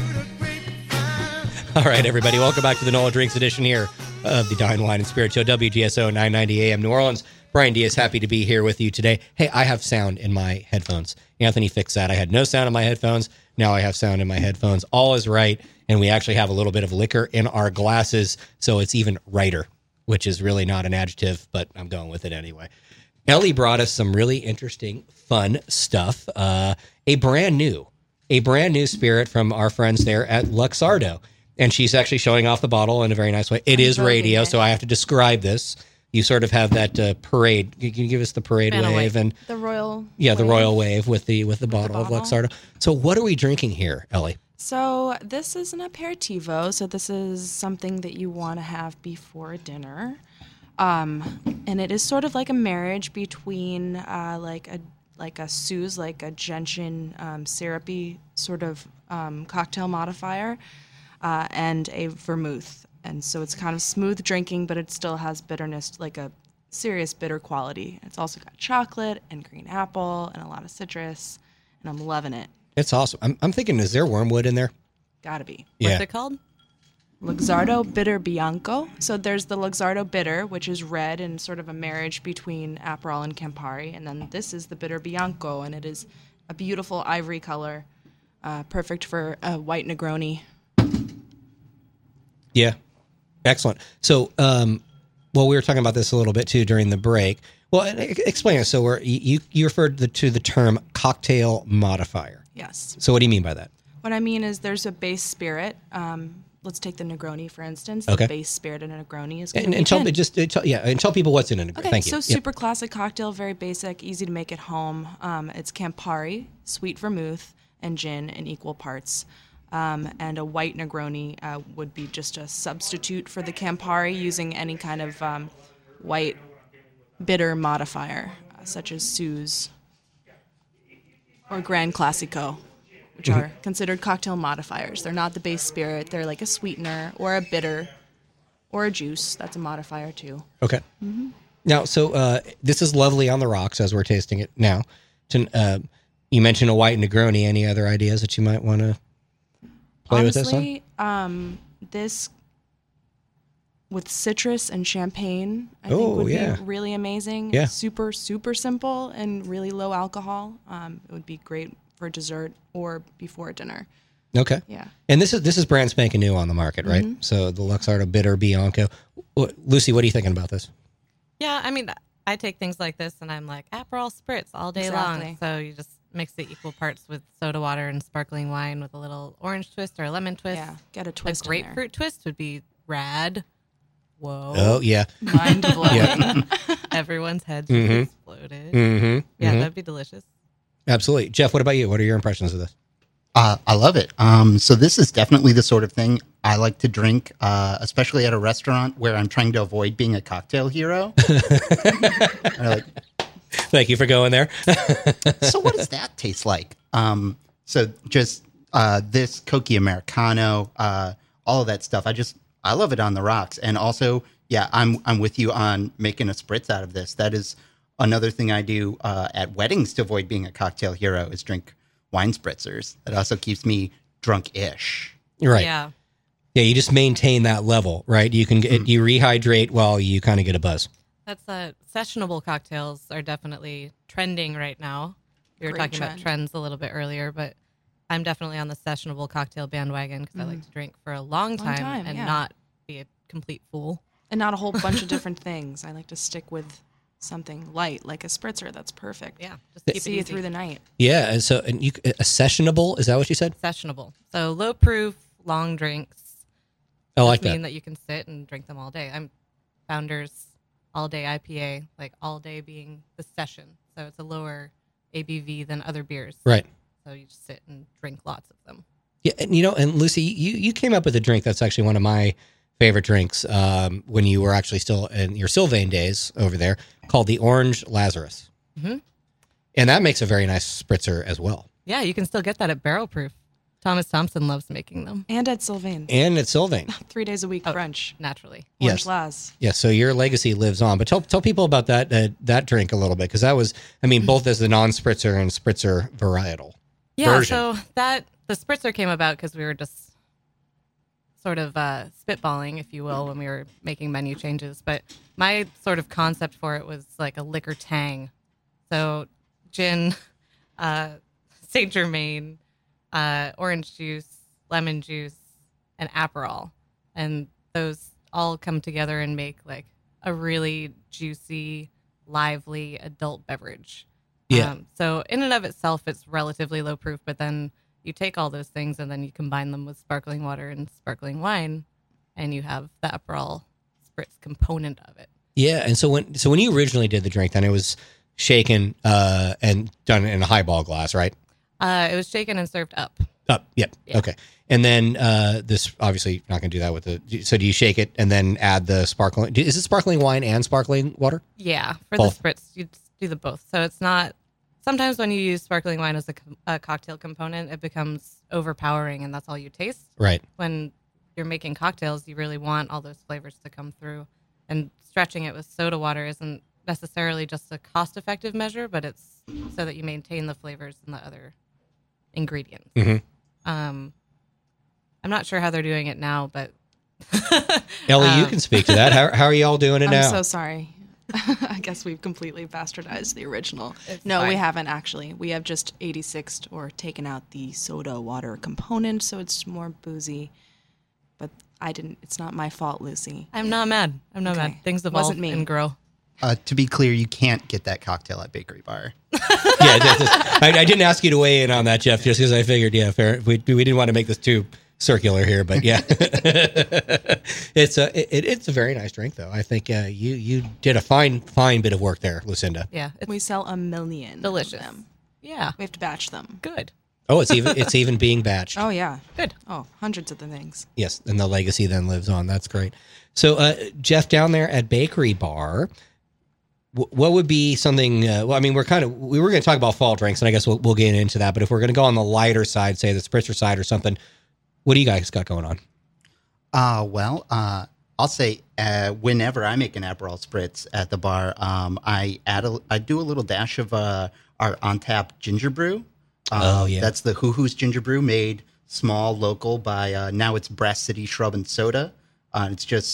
All right, everybody. Welcome back to the Nola Drinks edition here of the Dine, Wine, and Spirit Show, W G S O nine ninety A M New Orleans. Brian Diaz, happy to be here with you today. Hey, I have sound in my headphones. Anthony fixed that. I had no sound in my headphones. Now I have sound in my headphones. All is right, and we actually have a little bit of liquor in our glasses, so it's even righter, which is really not an adjective, but I'm going with it anyway. Ellie brought us some really interesting, fun stuff. Uh, a brand new, a brand new spirit from our friends there at Luxardo. And she's actually showing off the bottle in a very nice way. It is radio, so I have to describe this. You sort of have that uh, parade. Can you give us the parade And a wave? wave. and The royal Yeah, the wave. royal wave with the with the bottle, bottle. of Luxardo. So what are we drinking here, Ellie? So this is an aperitivo. So this is something that you want to have before dinner. Um, and it is sort of like a marriage between uh, like a like a Suze, like a gentian um, syrupy sort of um, cocktail modifier, uh, and a vermouth. And so it's kind of smooth drinking, but it still has bitterness, like a serious bitter quality. It's also got chocolate and green apple and a lot of citrus, and I'm loving it. It's awesome. I'm, I'm thinking, is there wormwood in there? Gotta be. Yeah. What's it called? Luxardo Bitter Bianco. So there's the Luxardo Bitter, which is red and sort of a marriage between Aperol and Campari. And then this is the Bitter Bianco, and it is a beautiful ivory color, uh, perfect for a white Negroni. Yeah. Excellent. So, um, well, we were talking about this a little bit too during the break. Well, e- explain it. So, we're, you you referred the, to the term cocktail modifier. Yes. So, what do you mean by that? What I mean is there's a base spirit. Um, let's take the Negroni, for instance. Okay. The base spirit in a Negroni is going to And, be and tell gin. me just uh, tell, yeah, and tell people what's in it. Okay, Thank so you. super classic cocktail, very basic, easy to make at home. Um, it's Campari, sweet vermouth, and gin in equal parts. Um, and a white Negroni uh, would be just a substitute for the Campari, using any kind of um, white bitter modifier, uh, such as Suze or Grand Classico, which Mhm. are considered cocktail modifiers. They're not the base spirit. They're like a sweetener or a bitter or a juice. That's a modifier too. Okay. Mm-hmm. Now, so uh, this is lovely on the rocks as we're tasting it now. To, uh, you mentioned a white Negroni. Any other ideas that you might want to play with this one? Honestly, um, this, with citrus and champagne, I Oh, think would yeah. be really amazing. Yeah. Super, super simple and really low alcohol. Um, it would be great for dessert or before dinner. Okay. Yeah. And this is this is brand spanking new on the market, right? Mhm. So the Luxardo Bitter Bianco. Wh- Lucy, what are you thinking about this? Yeah, I mean, I take things like this and I'm like, Aperol Spritz all day Exactly. long. So you just mix it equal parts with soda water and sparkling wine with a little orange twist or a lemon twist. Yeah, get a twist A in there. grapefruit twist would be rad. Whoa. Oh, yeah. Mind blowing. Yeah. Everyone's heads just Mhm. exploded. Mhm. Yeah, Mhm. that'd be delicious. Absolutely. Jeff, what about you? What are your impressions of this? Uh, I love it. Um, so this is definitely the sort of thing I like to drink, uh, especially at a restaurant where I'm trying to avoid being a cocktail hero. I like, Thank you for going there. so what does that taste like? Um, so just uh, this Cokie Americano, uh, all of that stuff. I just I love it on the rocks. And also, yeah, I'm I'm with you on making a spritz out of this. That is another thing I do uh, at weddings to avoid being a cocktail hero is drink wine spritzers. That also keeps me drunk-ish. Right. Yeah. Yeah, you just maintain that level, right? You can get, you rehydrate while you kind of get a buzz. That's uh, sessionable cocktails are definitely trending right now. We were Great talking about trend. trends a little bit earlier, but I'm definitely on the sessionable cocktail bandwagon because I like Mhm. to drink for a long Long time, time, and yeah. not be a complete fool. And not a whole bunch of different things. I like to stick with something light, like a spritzer. That's perfect. Yeah, just keep it see you easy. through the night. Yeah, and so and you a sessionable, is that what you said? Sessionable. So low proof, long drinks. I like Just mean that. that you can sit and drink them all day. I'm Founders all day I P A, like all day being the session. So it's a lower A B V than other beers. Right. So you just sit and drink lots of them. Yeah, and you know, and Lucy, you you came up with a drink that's actually one of my favorite drinks um, when you were actually still in your Sylvain days over there, called the Orange Lazarus. hmm And that makes a very nice spritzer as well. Yeah, you can still get that at Barrel Proof. Thomas Thompson loves making them. And at Sylvain. And at Sylvain. Three days a week brunch. Naturally. Orange Yes. Laz. Yeah, so your legacy lives on. But tell tell people about that uh, that drink a little bit, because that was, I mean, both as the non-spritzer and spritzer varietal Yeah, version. so that the spritzer came about because we were just sort of uh, spitballing, if you will, when we were making menu changes. But my sort of concept for it was like a liquor tang. So gin, uh, Saint Germain, uh, orange juice, lemon juice, and Aperol, and those all come together and make like a really juicy, lively adult beverage. Yeah. Um, so in and of itself, it's relatively low proof, but then you take all those things and then you combine them with sparkling water and sparkling wine, and you have the Aperol spritz component of it. Yeah, and so when so when you originally did the drink, then it was shaken uh, and done in a highball glass, right? Uh, it was shaken and served up. Up, yep. Okay. And then uh, this, obviously, you're not going to do that with the. So do you shake it and then add the sparkling? Is it sparkling wine and sparkling water? Yeah, for Both. the spritz, you just do the both. So it's not. Sometimes when you use sparkling wine as a, com- a cocktail component, it becomes overpowering, and that's all you taste. Right. When you're making cocktails, you really want all those flavors to come through, and stretching it with soda water isn't necessarily just a cost-effective measure, but it's so that you maintain the flavors and the other ingredients. Mhm. Um, I'm not sure how they're doing it now, but Ellie, you Um, can speak to that. How, how are y'all doing it I'm now? so sorry. I guess we've completely bastardized the original. It's no, we fine. haven't actually. We have just eighty-sixed or taken out the soda water component, so it's more boozy. But I didn't. It's not my fault, Lucy. I'm not mad. I'm not Okay. mad. Things evolve Wasn't me. and grow. Uh, to be clear, you can't get that cocktail at Bakery Bar. yeah, that's- that's- I, I didn't ask you to weigh in on that, Jeff, just because I figured, yeah, fair. We we didn't want to make this too circular here, but yeah, it's a it, it's a very nice drink, though. I think uh, you you did a fine fine bit of work there, Lucinda. Yeah, we sell a million. Delicious. Of them. Yeah, we have to batch them. Good. Oh, it's even it's even being batched. Oh yeah, good. Oh, hundreds of the things. Yes, and the legacy then lives on. That's great. So, uh, Jeff, down there at Bakery Bar, w- what would be something? Uh, well, I mean, we're kind of we were going to talk about fall drinks, and I guess we'll we'll get into that. But if we're going to go on the lighter side, say the spritzer side or something, what do you guys got going on? Uh, well, uh, I'll say uh, whenever I make an Aperol Spritz at the bar, um, I add a, I do a little dash of uh, our on tap ginger brew. Uh, Oh, yeah. That's the Hoo Hoo's ginger brew, made small, local by uh, now it's Brass City Shrub and Soda. Uh, it's just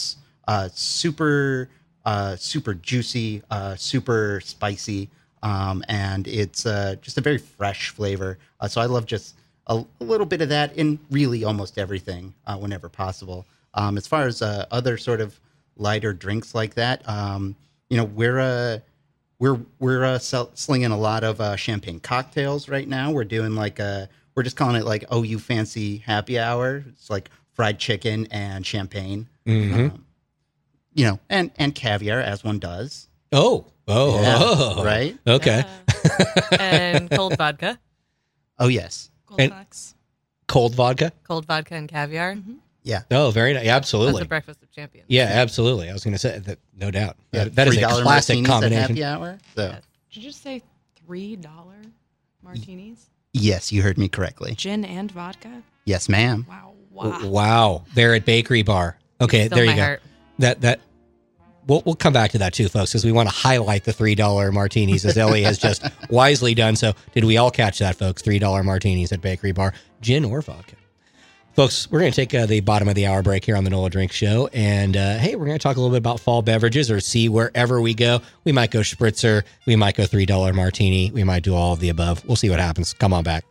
uh, super, uh, super juicy, uh, super spicy, um, and it's uh, just a very fresh flavor. Uh, so I love just a, a little bit of that in really almost everything uh, whenever possible. Um, as far as uh, other sort of lighter drinks like that, um, you know, we're uh, we're we're uh, sell- slinging a lot of uh, champagne cocktails right now. We're doing like a we're just calling it like oh you fancy happy hour. It's like fried chicken and champagne, Mhm. um, you know, and and caviar as one does. Oh, oh, Yeah, oh. right? Okay. And cold vodka. Oh yes. Gold Cold vodka? Cold vodka and caviar. Yeah. Oh, very nice. Yeah, absolutely. That's the breakfast of champions. Yeah, absolutely. I was going to say that, no doubt. Yeah, That- that is a three dollar classic martinis at combination. happy hour. So Did you just say three dollar martinis? yes, you heard me correctly. Gin and vodka? Yes, ma'am. Wow. W- Wow. They're at Bakery Bar. Okay, Still there you my go. heart. That that we'll we'll come back to that too, folks, because we want to highlight the three dollar martinis as Ellie has just wisely done. So did we all catch that, folks? Three dollar martinis at Bakery Bar, gin or vodka. Folks, we're going to take uh, the bottom of the hour break here on the Nola Drink Show. And uh, hey, we're going to talk a little bit about fall beverages or see wherever we go. We might go spritzer. We might go three dollar martini. We might do all of the above. We'll see what happens. Come on back.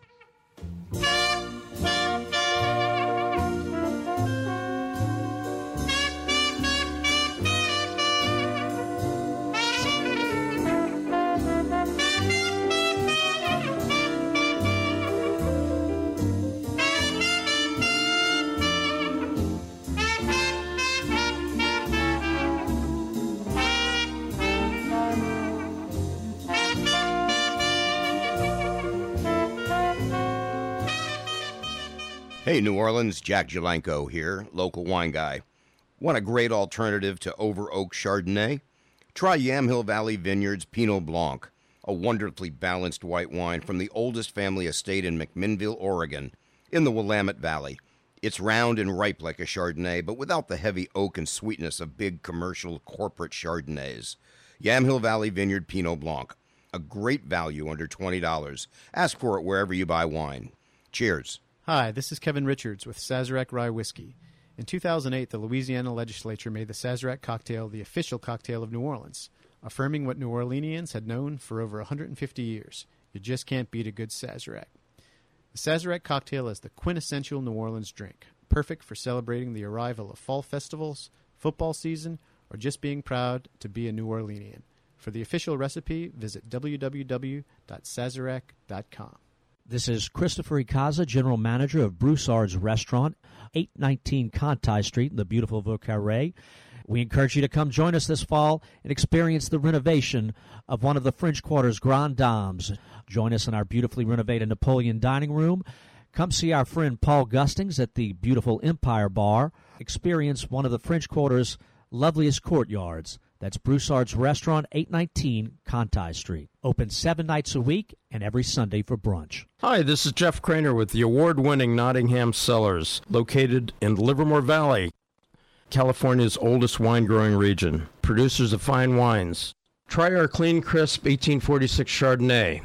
Hey, New Orleans, Jack Jalanko here, local wine guy. Want a great alternative to Over Oak Chardonnay? Try Yamhill Valley Vineyards Pinot Blanc, a wonderfully balanced white wine from the oldest family estate in McMinnville, Oregon, in the Willamette Valley. It's round and ripe like a Chardonnay, but without the heavy oak and sweetness of big commercial corporate Chardonnays. Yamhill Valley Vineyard Pinot Blanc, a great value under twenty dollars. Ask for it wherever you buy wine. Cheers. Hi, this is Kevin Richards with Sazerac Rye Whiskey. In two thousand eight, the Louisiana legislature made the Sazerac cocktail the official cocktail of New Orleans, affirming what New Orleanians had known for over one hundred fifty years. You just can't beat a good Sazerac. The Sazerac cocktail is the quintessential New Orleans drink, perfect for celebrating the arrival of fall festivals, football season, or just being proud to be a New Orleanian. For the official recipe, visit w w w dot sazerac dot com. This is Christopher Ikaza, General Manager of Broussard's Restaurant, eight nineteen Conti Street in the beautiful Vaucarré. We encourage you to come join us this fall and experience the renovation of one of the French Quarter's Grand Dames. Join us in our beautifully renovated Napoleon dining room. Come see our friend Paul Gustings at the beautiful Empire Bar. Experience one of the French Quarter's loveliest courtyards. That's Broussard's Restaurant, eight nineteen Conti Street. Open seven nights a week and every Sunday for brunch. Hi, this is Jeff Craner with the award-winning Nottingham Cellars, located in Livermore Valley, California's oldest wine-growing region. Producers of fine wines. Try our clean, crisp eighteen forty-six Chardonnay,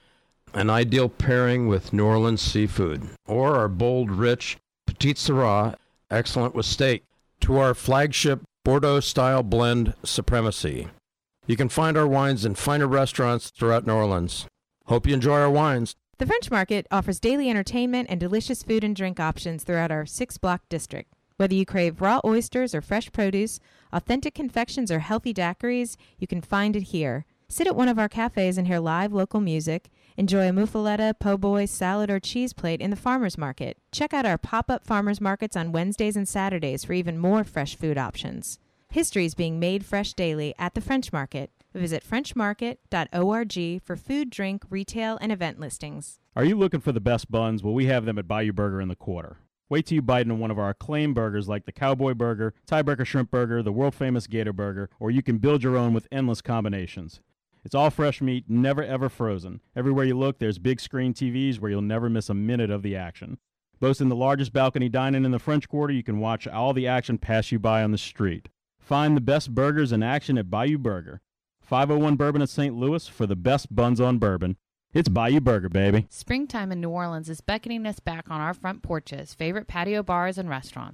an ideal pairing with New Orleans seafood, or our bold, rich Petite Sirah, excellent with steak. To our flagship Bordeaux-style blend Supremacy. You can find our wines in finer restaurants throughout New Orleans. Hope you enjoy our wines. The French Market offers daily entertainment and delicious food and drink options throughout our six-block district. Whether you crave raw oysters or fresh produce, authentic confections or healthy daiquiris, you can find it here. Sit at one of our cafes and hear live local music. Enjoy a muffaletta, po' boy, salad, or cheese plate in the farmers market. Check out our pop-up farmers markets on Wednesdays and Saturdays for even more fresh food options. History is being made fresh daily at the French Market. Visit french market dot org for food, drink, retail, and event listings. Are you looking for the best buns? Well, we have them at Bayou Burger in the Quarter. Wait till you bite into one of our acclaimed burgers like the Cowboy Burger, Tiebreaker Shrimp Burger, the world-famous Gator Burger, or you can build your own with endless combinations. It's all fresh meat, never ever frozen. Everywhere you look, there's big screen T Vs where you'll never miss a minute of the action. Boasting the largest balcony dining in the French Quarter, you can watch all the action pass you by on the street. Find the best burgers in action at Bayou Burger. five oh one Bourbon of Saint Louis for the best buns on bourbon. It's Bayou Burger, baby. Springtime in New Orleans is beckoning us back on our front porches, favorite patio bars and restaurants.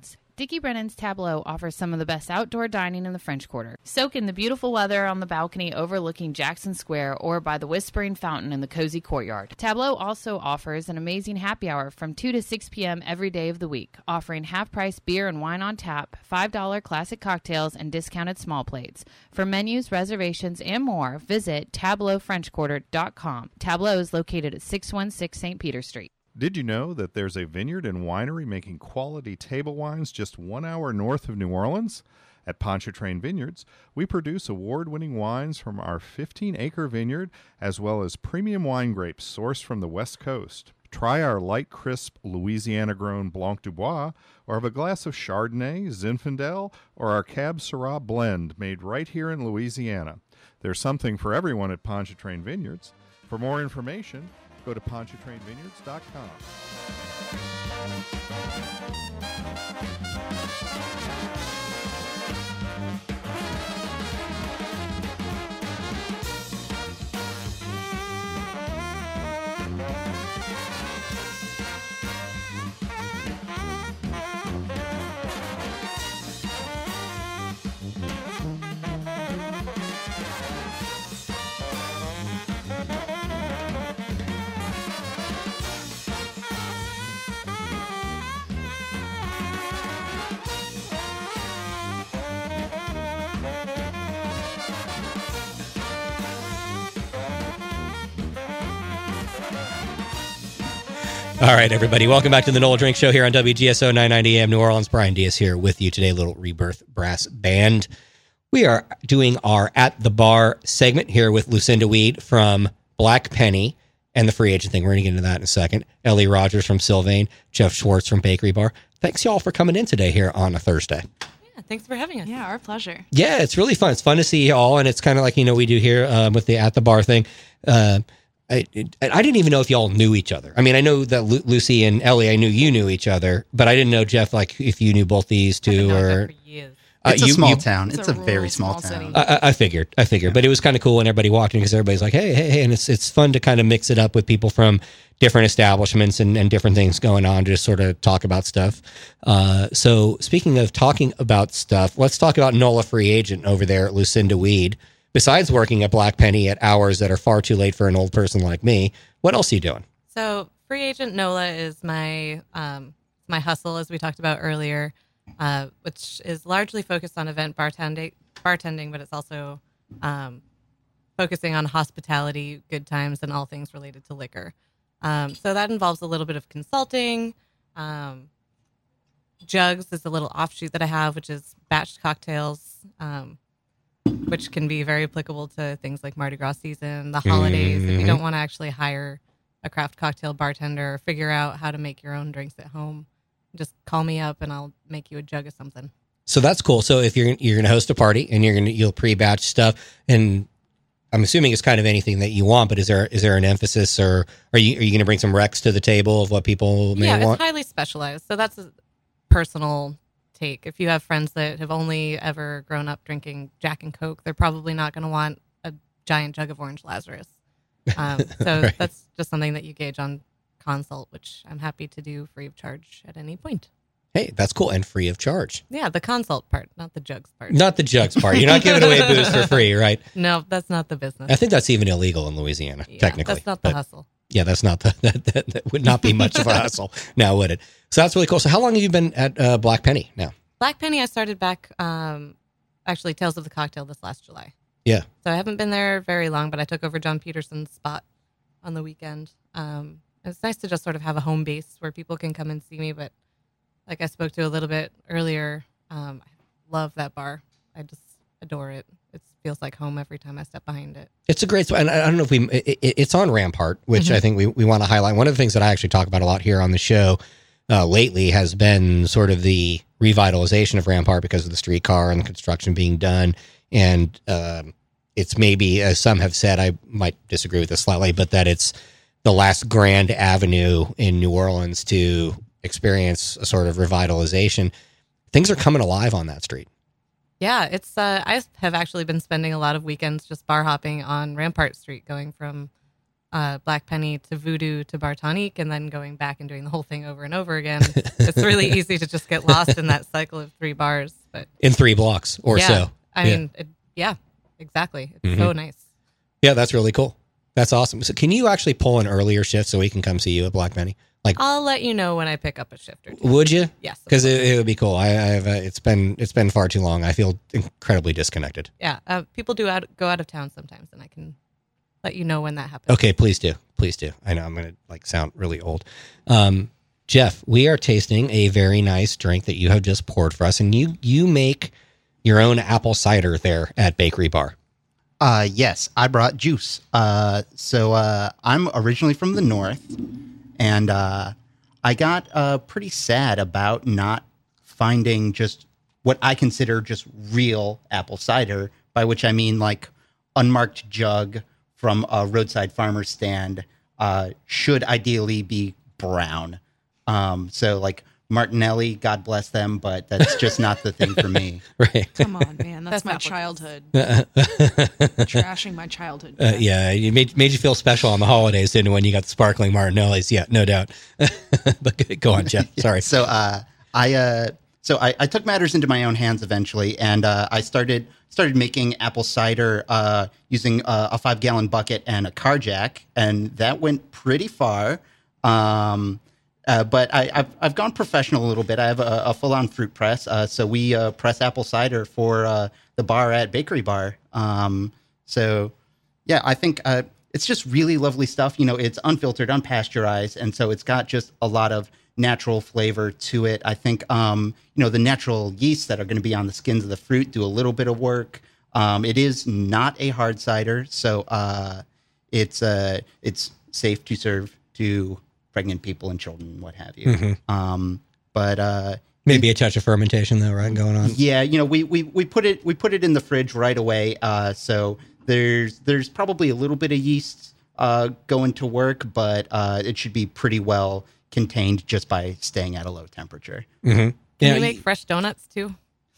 Dickie Brennan's Tableau offers some of the best outdoor dining in the French Quarter. Soak in the beautiful weather on the balcony overlooking Jackson Square or by the Whispering Fountain in the cozy courtyard. Tableau also offers an amazing happy hour from two to six p.m. every day of the week, offering half-price beer and wine on tap, five dollars classic cocktails, and discounted small plates. For menus, reservations, and more, visit tableau french quarter dot com. Tableau is located at six one six Saint Peter Street. Did you know that there's a vineyard and winery making quality table wines just one hour north of New Orleans? At Pontchartrain Vineyards, we produce award-winning wines from our fifteen-acre vineyard, as well as premium wine grapes sourced from the West Coast. Try our light, crisp, Louisiana-grown Blanc du Bois, or have a glass of Chardonnay, Zinfandel, or our Cab Syrah blend made right here in Louisiana. There's something for everyone at Pontchartrain Vineyards. For more information, go to pontchartrain vineyards dot com. All right, everybody. Welcome back to the Noel Drink Show here on W G S O nine ninety A M New Orleans. Brian Diaz here with you today, Little Rebirth Brass Band. We are doing our At the Bar segment here with Lucinda Weed from Black Penny and the free agent thing. We're going to get into that in a second. Ellie Rogers from Sylvain, Jeff Schwartz from Bakery Bar. Thanks, y'all, for coming in today here on a Thursday. Yeah, thanks for having us. Yeah, our pleasure. Yeah, it's really fun. It's fun to see y'all, and it's kind of like, you know, we do here um, with the At the Bar thing. Uh, I, it, I didn't even know if y'all knew each other. I mean, I know that Lu- Lucy and Ellie, I knew you knew each other, but I didn't know, Jeff, like if you knew both these two or... Uh, it's a you, small you, town. It's, it's a, a very small, small town. I, I figured. I figured. Yeah. But it was kind of cool when everybody walked in because everybody's like, hey, hey, hey. And it's it's fun to kind of mix it up with people from different establishments and, and different things going on to just sort of talk about stuff. Uh, so speaking of talking about stuff, let's talk about Nola Free Agent over there at Lucinda Weed. Besides working at Black Penny at hours that are far too late for an old person like me, what else are you doing? So Free Agent Nola is my um, my hustle, as we talked about earlier. Uh, which is largely focused on event bartending, bartending, but it's also um, focusing on hospitality, good times, and all things related to liquor. Um, so that involves a little bit of consulting. Um, Jugs is a little offshoot that I have, which is batched cocktails, um, which can be very applicable to things like Mardi Gras season, the holidays. Mm-hmm. If you don't want to actually hire a craft cocktail bartender, figure out how to make your own drinks at home. Just call me up and I'll make you a jug of something. So that's cool. So if you're you're going to host a party and you're going to you'll pre-batch stuff, and I'm assuming it's kind of anything that you want, but is there is there an emphasis, or are you are you going to bring some recs to the table of what people may yeah, want? Yeah, it's highly specialized. So that's a personal take. If you have friends that have only ever grown up drinking Jack and Coke, they're probably not going to want a giant jug of Orange Lazarus. Um, so Right. That's just something that you gauge on consult, which I'm happy to do free of charge at any point. Hey, that's cool, and free of charge. Yeah, the consult part, not the jugs part. Not the jugs part. You're not giving away booze for free, right? No, that's not the business. I think that's even illegal in Louisiana, Yeah, technically. that's not the But, hustle. Yeah, that's not the that, that, that would not be much of a hustle now, would it? So that's really cool. So how long have you been at uh, Black Penny now? Black Penny, I started back, um, actually, Tales of the Cocktail this last July. Yeah. So I haven't been there very long, but I took over John Peterson's spot on the weekend. Um, it's nice to just sort of have a home base where people can come and see me. But like I spoke to a little bit earlier, um, I love that bar. I just adore it. It feels like home every time I step behind it. It's a great spot. And I I don't know if we, it, it's on Rampart, which Mhm. I think we, we want to highlight. One of the things that I actually talk about a lot here on the show uh, lately has been sort of the revitalization of Rampart because of the streetcar and the construction being done. And um, it's maybe, as some have said, I might disagree with this slightly, but that it's the last grand avenue in New Orleans to experience a sort of revitalization. Things are coming alive on that street. Yeah, it's. Uh, I have actually been spending a lot of weekends just bar hopping on Rampart Street, going from uh, Black Penny to Voodoo to Bartonique, and then going back and doing the whole thing over and over again. It's really easy to just get lost in that cycle of three bars. But in three blocks or yeah, so. I yeah. mean, it, yeah, exactly. It's Mhm. so nice. Yeah, that's really cool. That's awesome. So can you actually pull an earlier shift so we can come see you at Black Penny? Like, I'll let you know when I pick up a shift or two. would you? Yes. of Because course. it, it would be cool. I, I have. Uh, it's been it's been far too long. I feel incredibly disconnected. Yeah, uh, people do out, go out of town sometimes, and I can let you know when that happens. Okay, please do. Please do. I know I'm going to like sound really old. Um, Jeff, we are tasting a very nice drink that you have just poured for us, and you you make your own apple cider there at Bakery Bar. Uh, yes, I brought juice. Uh, so uh, I'm originally from the north, and uh, I got uh, pretty sad about not finding just what I consider just real apple cider, by which I mean like unmarked jug from a roadside farmer's stand, uh, should ideally be brown. Um, so like Martinelli, God bless them, but that's just not the thing for me. Right. Come on, man. That's, That's my not what- childhood. Uh, Trashing my childhood. Uh, yeah, it made made you feel special on the holidays, didn't it, when you got the sparkling Martinellis? Yeah, no doubt. But go on, Jeff. Sorry. So uh, I uh, so I, I took matters into my own hands eventually, and uh, I started started making apple cider uh, using uh, a five gallon bucket and a car jack, and that went pretty far. Um, uh, but I, I've I've gone professional a little bit. I have a, a full on fruit press, uh, so we uh, press apple cider for uh, the bar at Bakery Bar. Um, so yeah, I think uh, it's just really lovely stuff. You know, it's unfiltered, unpasteurized, and so it's got just a lot of natural flavor to it. I think, um, you know, the natural yeasts that are going to be on the skins of the fruit do a little bit of work. Um, it is not a hard cider, so uh, it's uh, it's safe to serve to pregnant people and children, what have you. Mhm. Um, but uh, Maybe a touch of fermentation, though, right? Going on. yeah, you know, we, we, we put it we put it in the fridge right away. Uh, so there's there's probably a little bit of yeast uh, going to work, but uh, it should be pretty well contained just by staying at a low temperature. Mm-hmm. Can Yeah, you make fresh donuts too?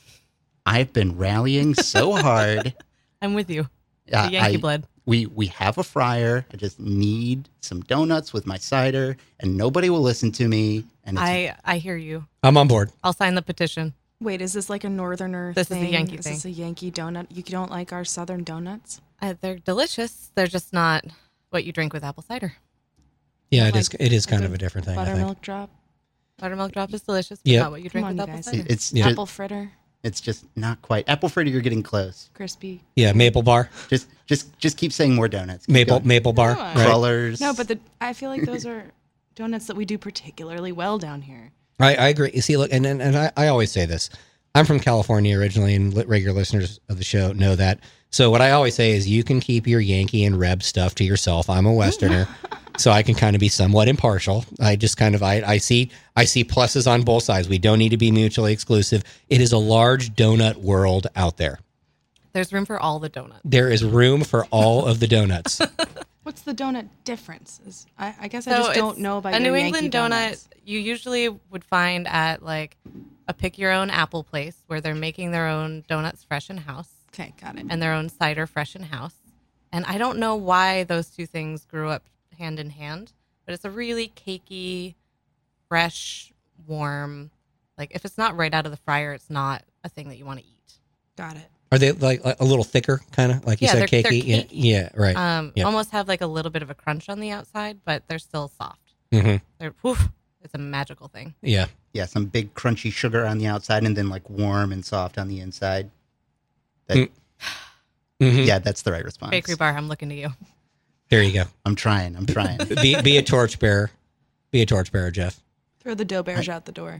I've been rallying so hard. I'm with you. Uh, The Yankee I- blood. We we have a fryer. I just need some donuts with my cider, and nobody will listen to me. And it's, I I hear you. I'm on board. I'll sign the petition. Wait, is this like a northerner This is a thing? Yankee is thing. this a Yankee donut? You don't like our southern donuts? Uh, they're delicious. They're just not what you drink with apple cider. Yeah, it Like- is. It is kind like of a a different thing. I think. Buttermilk drop? Buttermilk drop is delicious, but Yep. not what you drink Come with on, you apple guys. cider. it's Yeah. Apple fritter? it's just not quite apple fritter. You're getting close. Crispy? Yeah, maple bar, Just just just keep saying more donuts. Keep maple going. maple bar, Come on. right? Crullers. No, but the, I feel like those are donuts that we do particularly well down here. I, I agree. You see, look, and and, and I, I always say this. I'm from California originally, and li- regular listeners of the show know that. So what I always say is, you can keep your Yankee and Reb stuff to yourself. I'm a Westerner, so I can kind of be somewhat impartial. I just kind of I, I see I see pluses on both sides. We don't need to be mutually exclusive. It is a large donut world out there. There's room for all the donuts. There is room for all of the donuts. What's the donut difference? Is I, I guess I So just don't it's know about a your New Yankee England donut. donuts. You usually would find at like a pick your own apple place where they're making their own donuts fresh in house. Okay, got it. And their own cider fresh in house. And I don't know why those two things grew up hand in hand, but it's a really cakey, fresh, warm. Like if it's not right out of the fryer, it's not a thing that you want to eat. Got it. Are they like like a little thicker, kind of like you Yeah, said, they're- they're cakey? Yeah, cakey. yeah, right. Um, yeah. Almost have like a little bit of a crunch on the outside, but they're still soft. Mhm. They're woof, it's a magical thing. Yeah. Yeah, some big crunchy sugar on the outside, and then like warm and soft on the inside. That, Mm. Mhm. Yeah, that's the right response. Bakery Bar, I'm looking to you. There you go. I'm trying. I'm trying. Be be a torchbearer. Be a torchbearer, Jeff. Throw the dough bears out the door.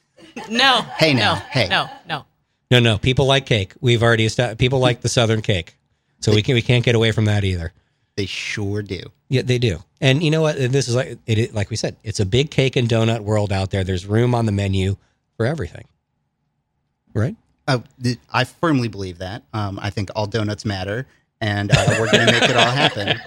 No. Hey now, no, hey. No, no. No, no. People like cake. We've already established. People like the Southern cake, so we can we can't get away from that either. They sure do. Yeah, they do. And you know what? This is like it. it- Like we said, it's a big cake and donut world out there. There's room on the menu for everything. Right? Uh, th- I firmly believe that. Um, I think all donuts matter, and uh, we're going to make it all happen.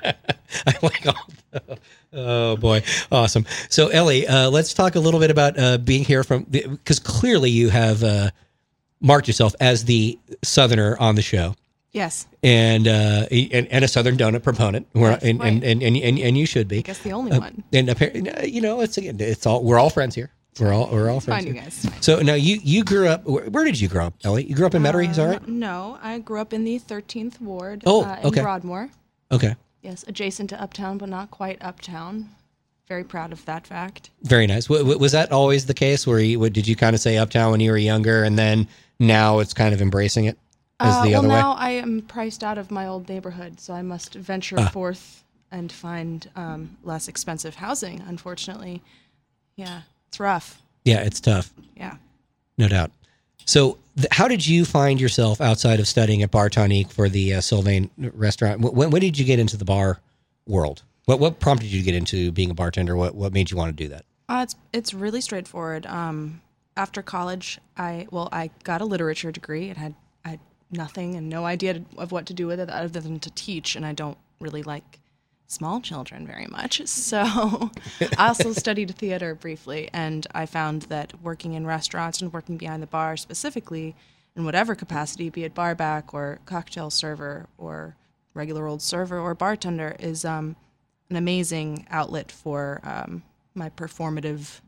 I like all. Oh boy, awesome. So Ellie, uh, let's talk a little bit about uh, being here from because clearly you have uh, marked yourself as the Southerner on the show, Yes. And, uh, and and a Southern donut proponent. We're, Yes, and, right. and, and, and, and, and you should be. I guess the only Uh, one. And apparently, you know, it's again, it's all we're all friends here. We're all we're all It's friends. fine, here. you guys. It's fine. So now you you grew up. Where, where did you grow up, Ellie? You grew up in Metairie, is that right? Um, no, I grew up in the thirteenth Ward Oh, uh, in okay. Broadmoor. Okay. Yes, adjacent to Uptown, but not quite Uptown. Very proud of that fact. Very nice. W- w- was that always the case? Where you what, did you kind of say Uptown when you were younger, and then now it's kind of embracing it as Uh, the well, other way? now I am priced out of my old neighborhood, so I must venture Ah. forth and find um, less expensive housing, unfortunately. Yeah, it's rough. Yeah, it's tough. Yeah. No doubt. So, th- how did you find yourself outside of studying at Bar Tonique for the uh, Sylvain restaurant? Wh- When, when did you get into the bar world? What what prompted you to get into being a bartender? What what made you want to do that? Uh, it's it's really straightforward. Um, after college, I well, I got a literature degree. It had I had nothing and no idea of what to do with it other than to teach, and I don't really like small children very much. So I also studied theater briefly, and I found that working in restaurants and working behind the bar specifically, in whatever capacity, be it barback or cocktail server or regular old server or bartender, is um, an amazing outlet for um, my performative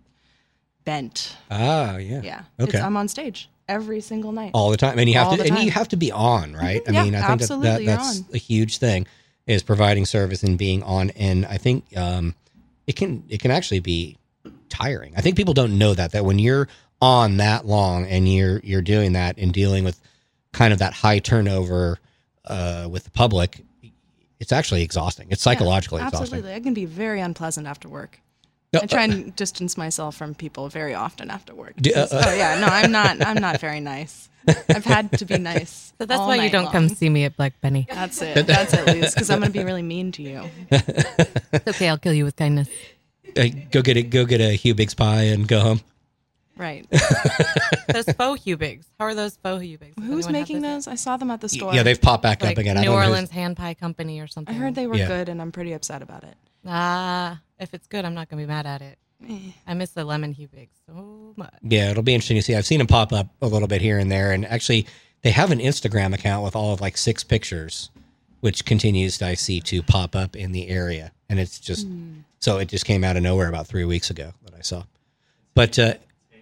bent. Ah, yeah. Yeah. Okay. It's, I'm on stage every single night. All the time, and you have All to the and time. you have to be on, right? Mhm. I Yeah, mean, I think that, absolutely, that you're that's on. a huge thing is providing service and being on. And I think um, it can it can actually be tiring. I think people don't know that that when you're on that long and you're you're doing that and dealing with kind of that high turnover uh, with the public, it's actually exhausting. It's psychologically Yeah, exhausting. absolutely. I can be very unpleasant after work. No, I try and distance myself from people very often after work. Do- uh, oh yeah, no, I'm not. I'm not very nice. I've had to be nice. So that's all why you night don't long. come see me at Black Benny. That's it. That's at least because I'm going to be really mean to you. It's okay. I'll kill you with kindness. Uh, go get it. Go get a Hugh Biggs pie and go home. Right. Those faux Hubigs. How are those faux Hubigs? Does Who's anyone have making those? those? I saw them at the store. Yeah, they've popped back Like up again. I New don't know who's- Orleans Hand Pie Company or something. I heard they were Yeah. good, and I'm pretty upset about it. Ah, if it's good, I'm not going to be mad at it. Eh. I miss the lemon Hubigs so much. Yeah, it'll be interesting to see. I've seen them pop up a little bit here and there, and actually, they have an Instagram account with all of like six pictures, which continues I see to pop up in the area, and it's just Mm. so it just came out of nowhere about three weeks ago that I saw. But uh,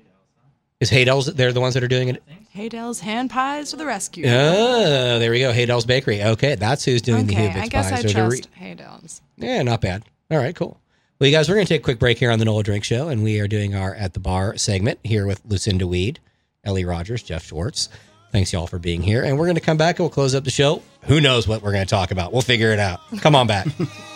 is Haydell's? They're the ones that are doing it. Haydell's Hand Pies to the rescue. Oh, there we go. Haydell's Bakery. Okay, that's who's doing okay, the Hubix I guess pies. I They're the trust re- Haydell's. Yeah, not bad. All right, cool. Well, you guys, we're going to take a quick break here on the Nola Drink Show, and we are doing our At the Bar segment here with Lucinda Weed, Ellie Rogers, Jeff Schwartz. Thanks, y'all, for being here. And we're going to come back and we'll close up the show. Who knows what we're going to talk about? We'll figure it out. Come on back.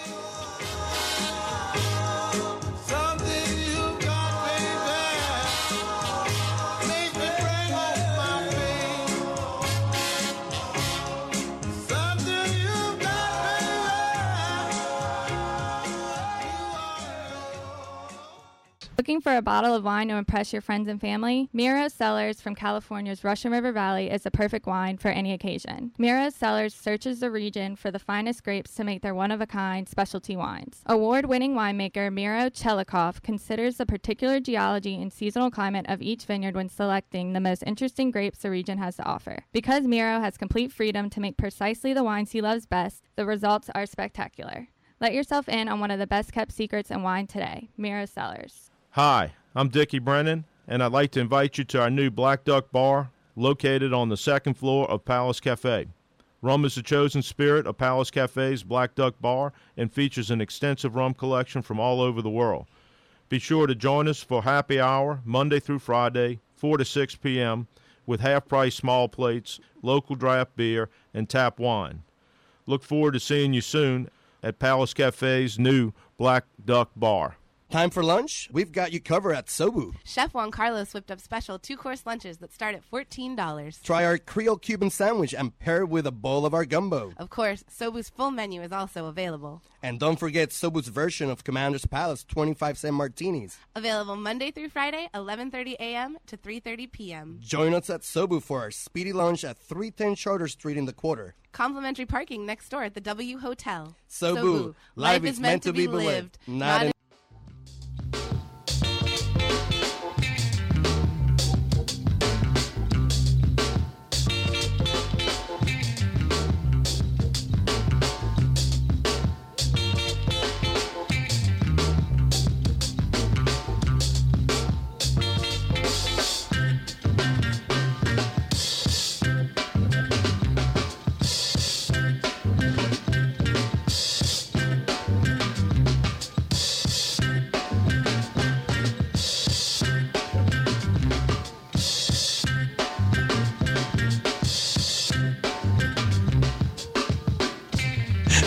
Looking for a bottle of wine to impress your friends and family? Miro Cellars from California's Russian River Valley is the perfect wine for any occasion. Miro Cellars searches the region for the finest grapes to make their one-of-a-kind specialty wines. Award-winning winemaker Miro Chelikov considers the particular geology and seasonal climate of each vineyard when selecting the most interesting grapes the region has to offer. Because Miro has complete freedom to make precisely the wines he loves best, the results are spectacular. Let yourself in on one of the best-kept secrets in wine today, Miro Cellars. Hi, I'm Dickie Brennan, and I'd like to invite you to our new Black Duck Bar located on the second floor of Palace Cafe. Rum is the chosen spirit of Palace Cafe's Black Duck Bar and features an extensive rum collection from all over the world. Be sure to join us for happy hour Monday through Friday, four to six p.m., with half-price small plates, local draft beer, and tap wine. Look forward to seeing you soon at Palace Cafe's new Black Duck Bar. Time for lunch? We've got you covered at Sobu. Chef Juan Carlos whipped up special two-course lunches that start at fourteen dollars. Try our Creole Cuban sandwich and pair it with a bowl of our gumbo. Of course, Sobu's full menu is also available. And don't forget Sobu's version of Commander's Palace twenty-five cent martinis. Available Monday through Friday, eleven thirty a.m. to three thirty p.m. Join us at Sobu for our speedy lunch at three ten Charter Street in the Quarter. Complimentary parking next door at the W Hotel. Sobu, life is meant to be lived, not in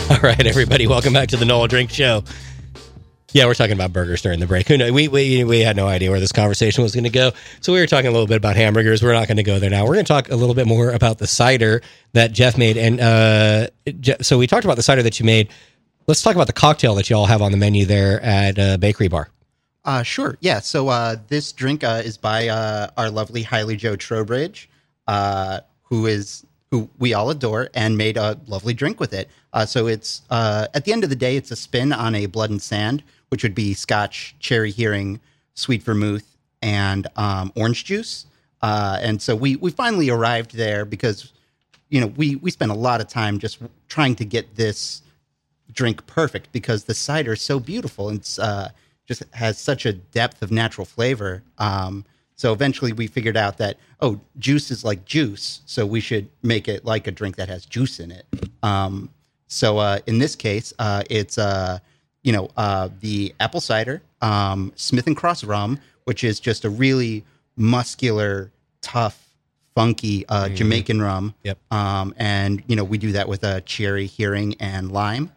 All right, everybody, welcome back to the Nola Drink Show. Yeah, we're talking about burgers during the break. Who knows? We, we, we had no idea where this conversation was going to go. So we were talking a little bit about hamburgers. We're not going to go there now. We're going to talk a little bit more about the cider that Jeff made. And uh, Jeff, so we talked about the cider that you made. Let's talk about the cocktail that you all have on the menu there at uh, Bakery Bar. Uh, sure. Yeah. So uh, this drink uh, is by uh, our lovely Hailey Jo Trowbridge, uh, who is who we all adore, and made a lovely drink with it. Uh, so it's uh, at the end of the day, it's a spin on a Blood and Sand, which would be Scotch, cherry hearing, sweet vermouth, and um, orange juice. Uh, and so we we finally arrived there because, you know, we we spent a lot of time just trying to get this drink perfect because the cider is so beautiful and it's uh, just has such a depth of natural flavor. Um, so eventually we figured out that, oh, juice is like juice, so we should make it like a drink that has juice in it. Um, so uh, in this case, uh, it's, uh, you know, uh, the apple cider, um, Smith and Cross rum, which is just a really muscular, tough, funky uh, Mm. Jamaican rum. Yep. Um, and, you know, we do that with a cherry, hearing, and lime.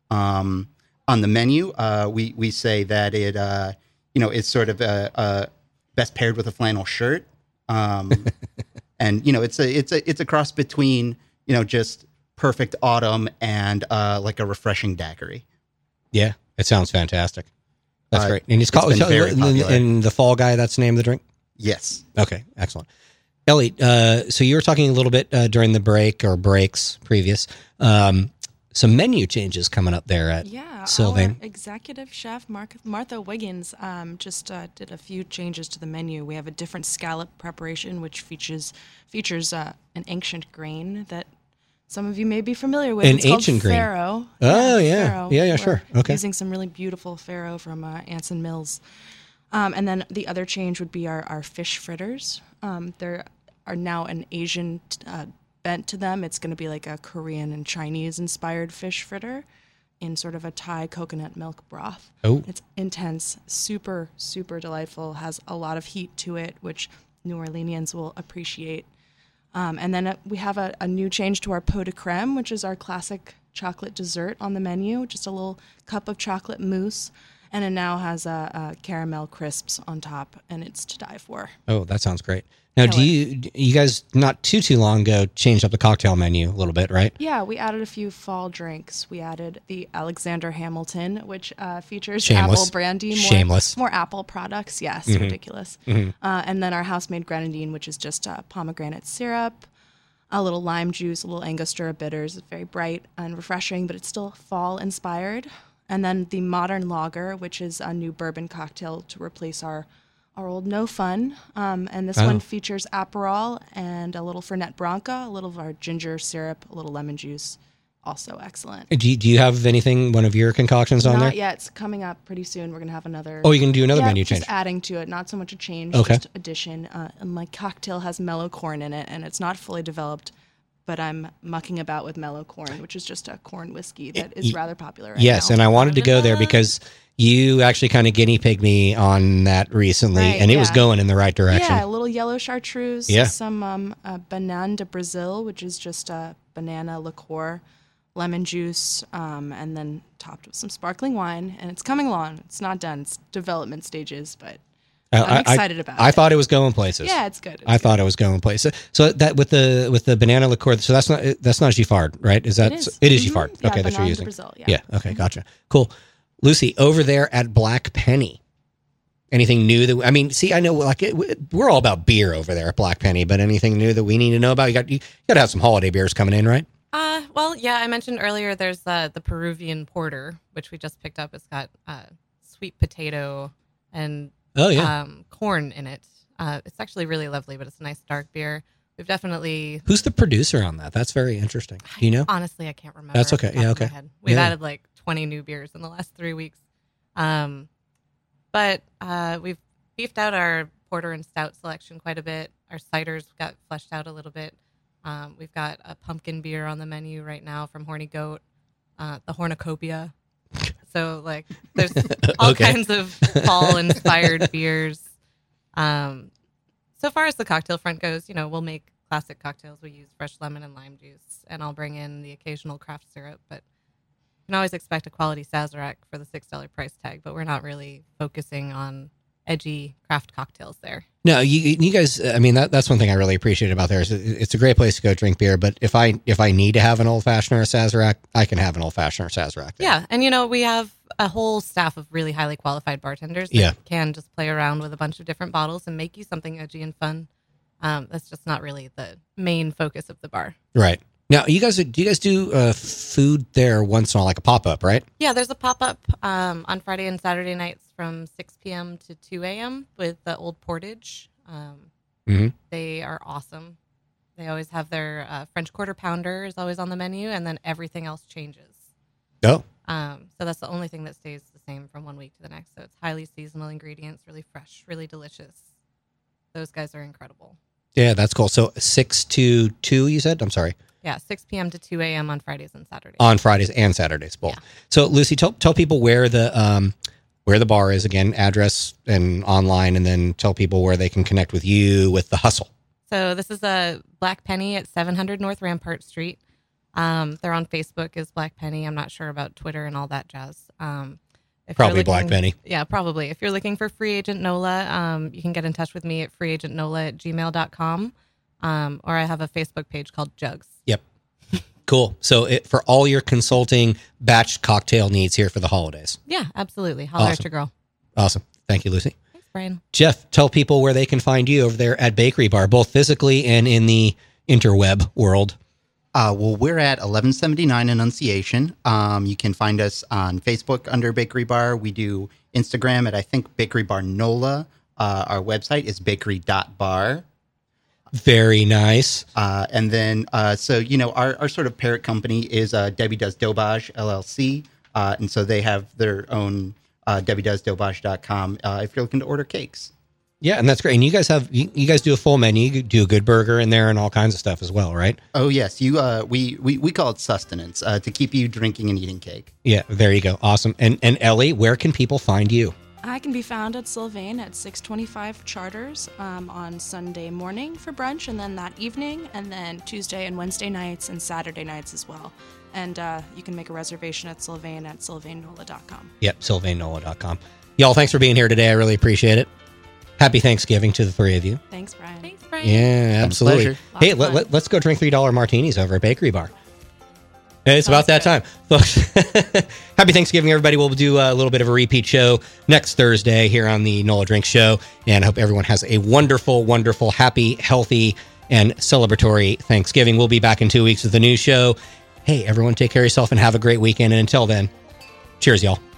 Um, on the menu, uh, we, we say that it, uh, you know, it's sort of a, a best paired with a flannel shirt. Um, and, you know, it's a, it's a, it's a cross between, you know, just perfect autumn and uh, like a refreshing daiquiri. Yeah, it sounds fantastic. That's Uh, great. And it's it's called been so- very and, popular. and the Fall Guy, that's the name of the drink? Yes. Okay, excellent. Ellie, uh, so you were talking a little bit uh, during the break or breaks previous. Um, some menu changes coming up there at Yeah, Sylvain. our executive chef Mark, Martha Wiggins um, just uh, did a few changes to the menu. We have a different scallop preparation, which features features uh, an ancient grain that some of you may be familiar with. An it's called ancient grain. farro. Oh, yeah. farro. Yeah, yeah, We're sure. Okay. Using some really beautiful farro from uh, Anson Mills. Um, and then the other change would be our, our fish fritters. Um, there are now an Asian uh, bent to them. It's going to be like a Korean and Chinese inspired fish fritter in sort of a Thai coconut milk broth. Oh. It's intense, super, super delightful, has a lot of heat to it, which New Orleanians will appreciate. Um, and then uh, we have a, a new change to our pot de creme, which is our classic chocolate dessert on the menu, just a little cup of chocolate mousse. And it now has a, a caramel crisps on top, and it's to die for. Oh, that sounds great. Now, Killer. do you, you guys not too, too long ago changed up the cocktail menu a little bit, right? Yeah, we added a few fall drinks. We added the Alexander Hamilton, which uh, features Shameless. apple brandy. More, Shameless. More apple products, yes, Mhm. ridiculous. Mhm. Uh, and then our house-made grenadine, which is just uh, pomegranate syrup, a little lime juice, a little Angostura bitters. It's very bright and refreshing, but it's still fall-inspired. And then the modern lager, which is a new bourbon cocktail to replace our our old No Fun. Um, and this Oh. one features Aperol and a little Fernet Branca, a little of our ginger syrup, a little lemon juice. Also excellent. Do you, do you have anything, one of your concoctions on Not there? yet. It's coming up pretty soon. We're going to have another. Oh, you can do another Yeah, menu just change. adding to it. Not so much a change, Okay. just addition. Uh, and my cocktail has mellow corn in it, and it's not fully developed, but I'm mucking about with mellow corn, which is just a corn whiskey that is Y- rather popular right Yes, now. and I wanted to go there because you actually kind of guinea pigged me on that recently, Right, and it was yeah. going in the right direction. Yeah, a little yellow chartreuse, Yeah. some um, uh, banane de Brazil, which is just a banana liqueur, lemon juice, um, and then topped with some sparkling wine. And it's coming along. It's not done. It's development stages, but Uh, I'm I- excited I, about I it. thought it was going places. Yeah, it's good. It's I thought it was going places. So that with the with the banana liqueur, so that's not that's not Giffard, right? Is that It is. it is Mhm. Giffard? Yeah, Okay, that you're Banane de using. Brazil, yeah. yeah. Okay, gotcha. Cool. Lucy, over there at Black Penny, anything new that I mean? See, I know like it, we're all about beer over there at Black Penny, but anything new that we need to know about? You got you got to have some holiday beers coming in, right? Uh, well, yeah, I mentioned earlier there's uh, the Peruvian Porter, which we just picked up. It's got uh, sweet potato and Oh, yeah. um, corn in it. Uh, it's actually really lovely, but it's a nice dark beer. We've definitely Who's the producer on that? That's very interesting. Do you know? honestly I can't remember. That's off the okay. top Yeah, of my okay. head. We've Yeah. added like twenty new beers in the last three weeks. Um, but uh, we've beefed out our porter and stout selection quite a bit. Our ciders got fleshed out a little bit. Um, we've got a pumpkin beer on the menu right now from Horny Goat, uh, the Hornicopia. So like, there's all Okay. kinds of fall-inspired beers. Um, so far as the cocktail front goes, you know, we'll make classic cocktails. We use fresh lemon and lime juice, and I'll bring in the occasional craft syrup. But You can always expect a quality Sazerac for the six dollar price tag, but we're not really focusing on edgy craft cocktails there. No, you, you guys. I mean, that, that's one thing I really appreciate about there. Is it's a great place to go drink beer. But if I if I need to have an old fashioned or a Sazerac, I can have an old fashioned or Sazerac. There. Yeah, and you know we have a whole staff of really highly qualified bartenders that Yeah. can just play around with a bunch of different bottles and make you something edgy and fun. Um, that's just not really the main focus of the bar. Right. Now, you guys, do you guys do uh, food there once in a while, like a pop up, right? Yeah, there's a pop up um, on Friday and Saturday nights from six p.m. to two a.m. with the Old Portage. Um, mm-hmm. They are awesome. They always have their uh, French Quarter Pounder is always on the menu, and then everything else changes. Oh. Um, so that's the only thing that stays the same from one week to the next. So it's highly seasonal ingredients, really fresh, really delicious. Those guys are incredible. Yeah, that's cool. So six to two, you said? I'm sorry. Yeah, six p.m. to two a.m. on Fridays and Saturdays. On Fridays and Saturdays, both. Yeah. So, Lucy, tell tell people where the um where the bar is again, address and online, and then tell people where they can connect with you with the hustle. So this is a Black Penny at seven hundred North Rampart Street. Um, they're on Facebook as Black Penny. I'm not sure about Twitter and all that jazz. Um, if probably you're looking, Black Penny. Yeah, probably. If you're looking for Free Agent Nola, um, you can get in touch with me at free agent nola at gmail dot com. Um, or I have a Facebook page called Jugs. Yep. Cool. So it, for all your consulting batch cocktail needs here for the holidays. Yeah, absolutely. Holler Awesome. at your girl. Awesome. Thank you, Lucy. Thanks, Brian. Jeff, tell people where they can find you over there at Bakery Bar, both physically and in the interweb world. Uh, well, we're at eleven seventy-nine Annunciation. Um, you can find us on Facebook under Bakery Bar. We do Instagram at, I think, Bakery Bar Nola. Uh, our website is bakery dot bar. Very nice. Uh, and then, uh, so, you know, our, our sort of parent company is uh, Debbie Does Dobage, L L C. Uh, and so they have their own uh, debbie does dobage dot com uh, if you're looking to order cakes. Yeah, and that's great. And you guys have you, you guys do a full menu. You do a good burger in there and all kinds of stuff as well, right? Oh, yes. You, uh, we, we, we call it sustenance uh, to keep you drinking and eating cake. Yeah, there you go. Awesome. And, and Ellie, where can people find you? I can be found at Sylvain at six twenty-five Charters um, on Sunday morning for brunch, and then that evening, and then Tuesday and Wednesday nights and Saturday nights as well. And uh, you can make a reservation at Sylvain at sylvain nola dot com. Yep, sylvain nola dot com. Y'all, thanks for being here today. I really appreciate it. Happy Thanksgiving to the three of you. Thanks, Brian. Thanks, Brian. Yeah, absolutely. Pleasure. Hey, let, let, let's go drink three dollar martinis over at Bakery Bar. It's about that time. Folks, happy Thanksgiving, everybody. We'll do a little bit of a repeat show next Thursday here on the Nola Drink Show. And I hope everyone has a wonderful, wonderful, happy, healthy, and celebratory Thanksgiving. We'll be back in two weeks with a new show. Hey, everyone, take care of yourself and have a great weekend. And until then, cheers, y'all.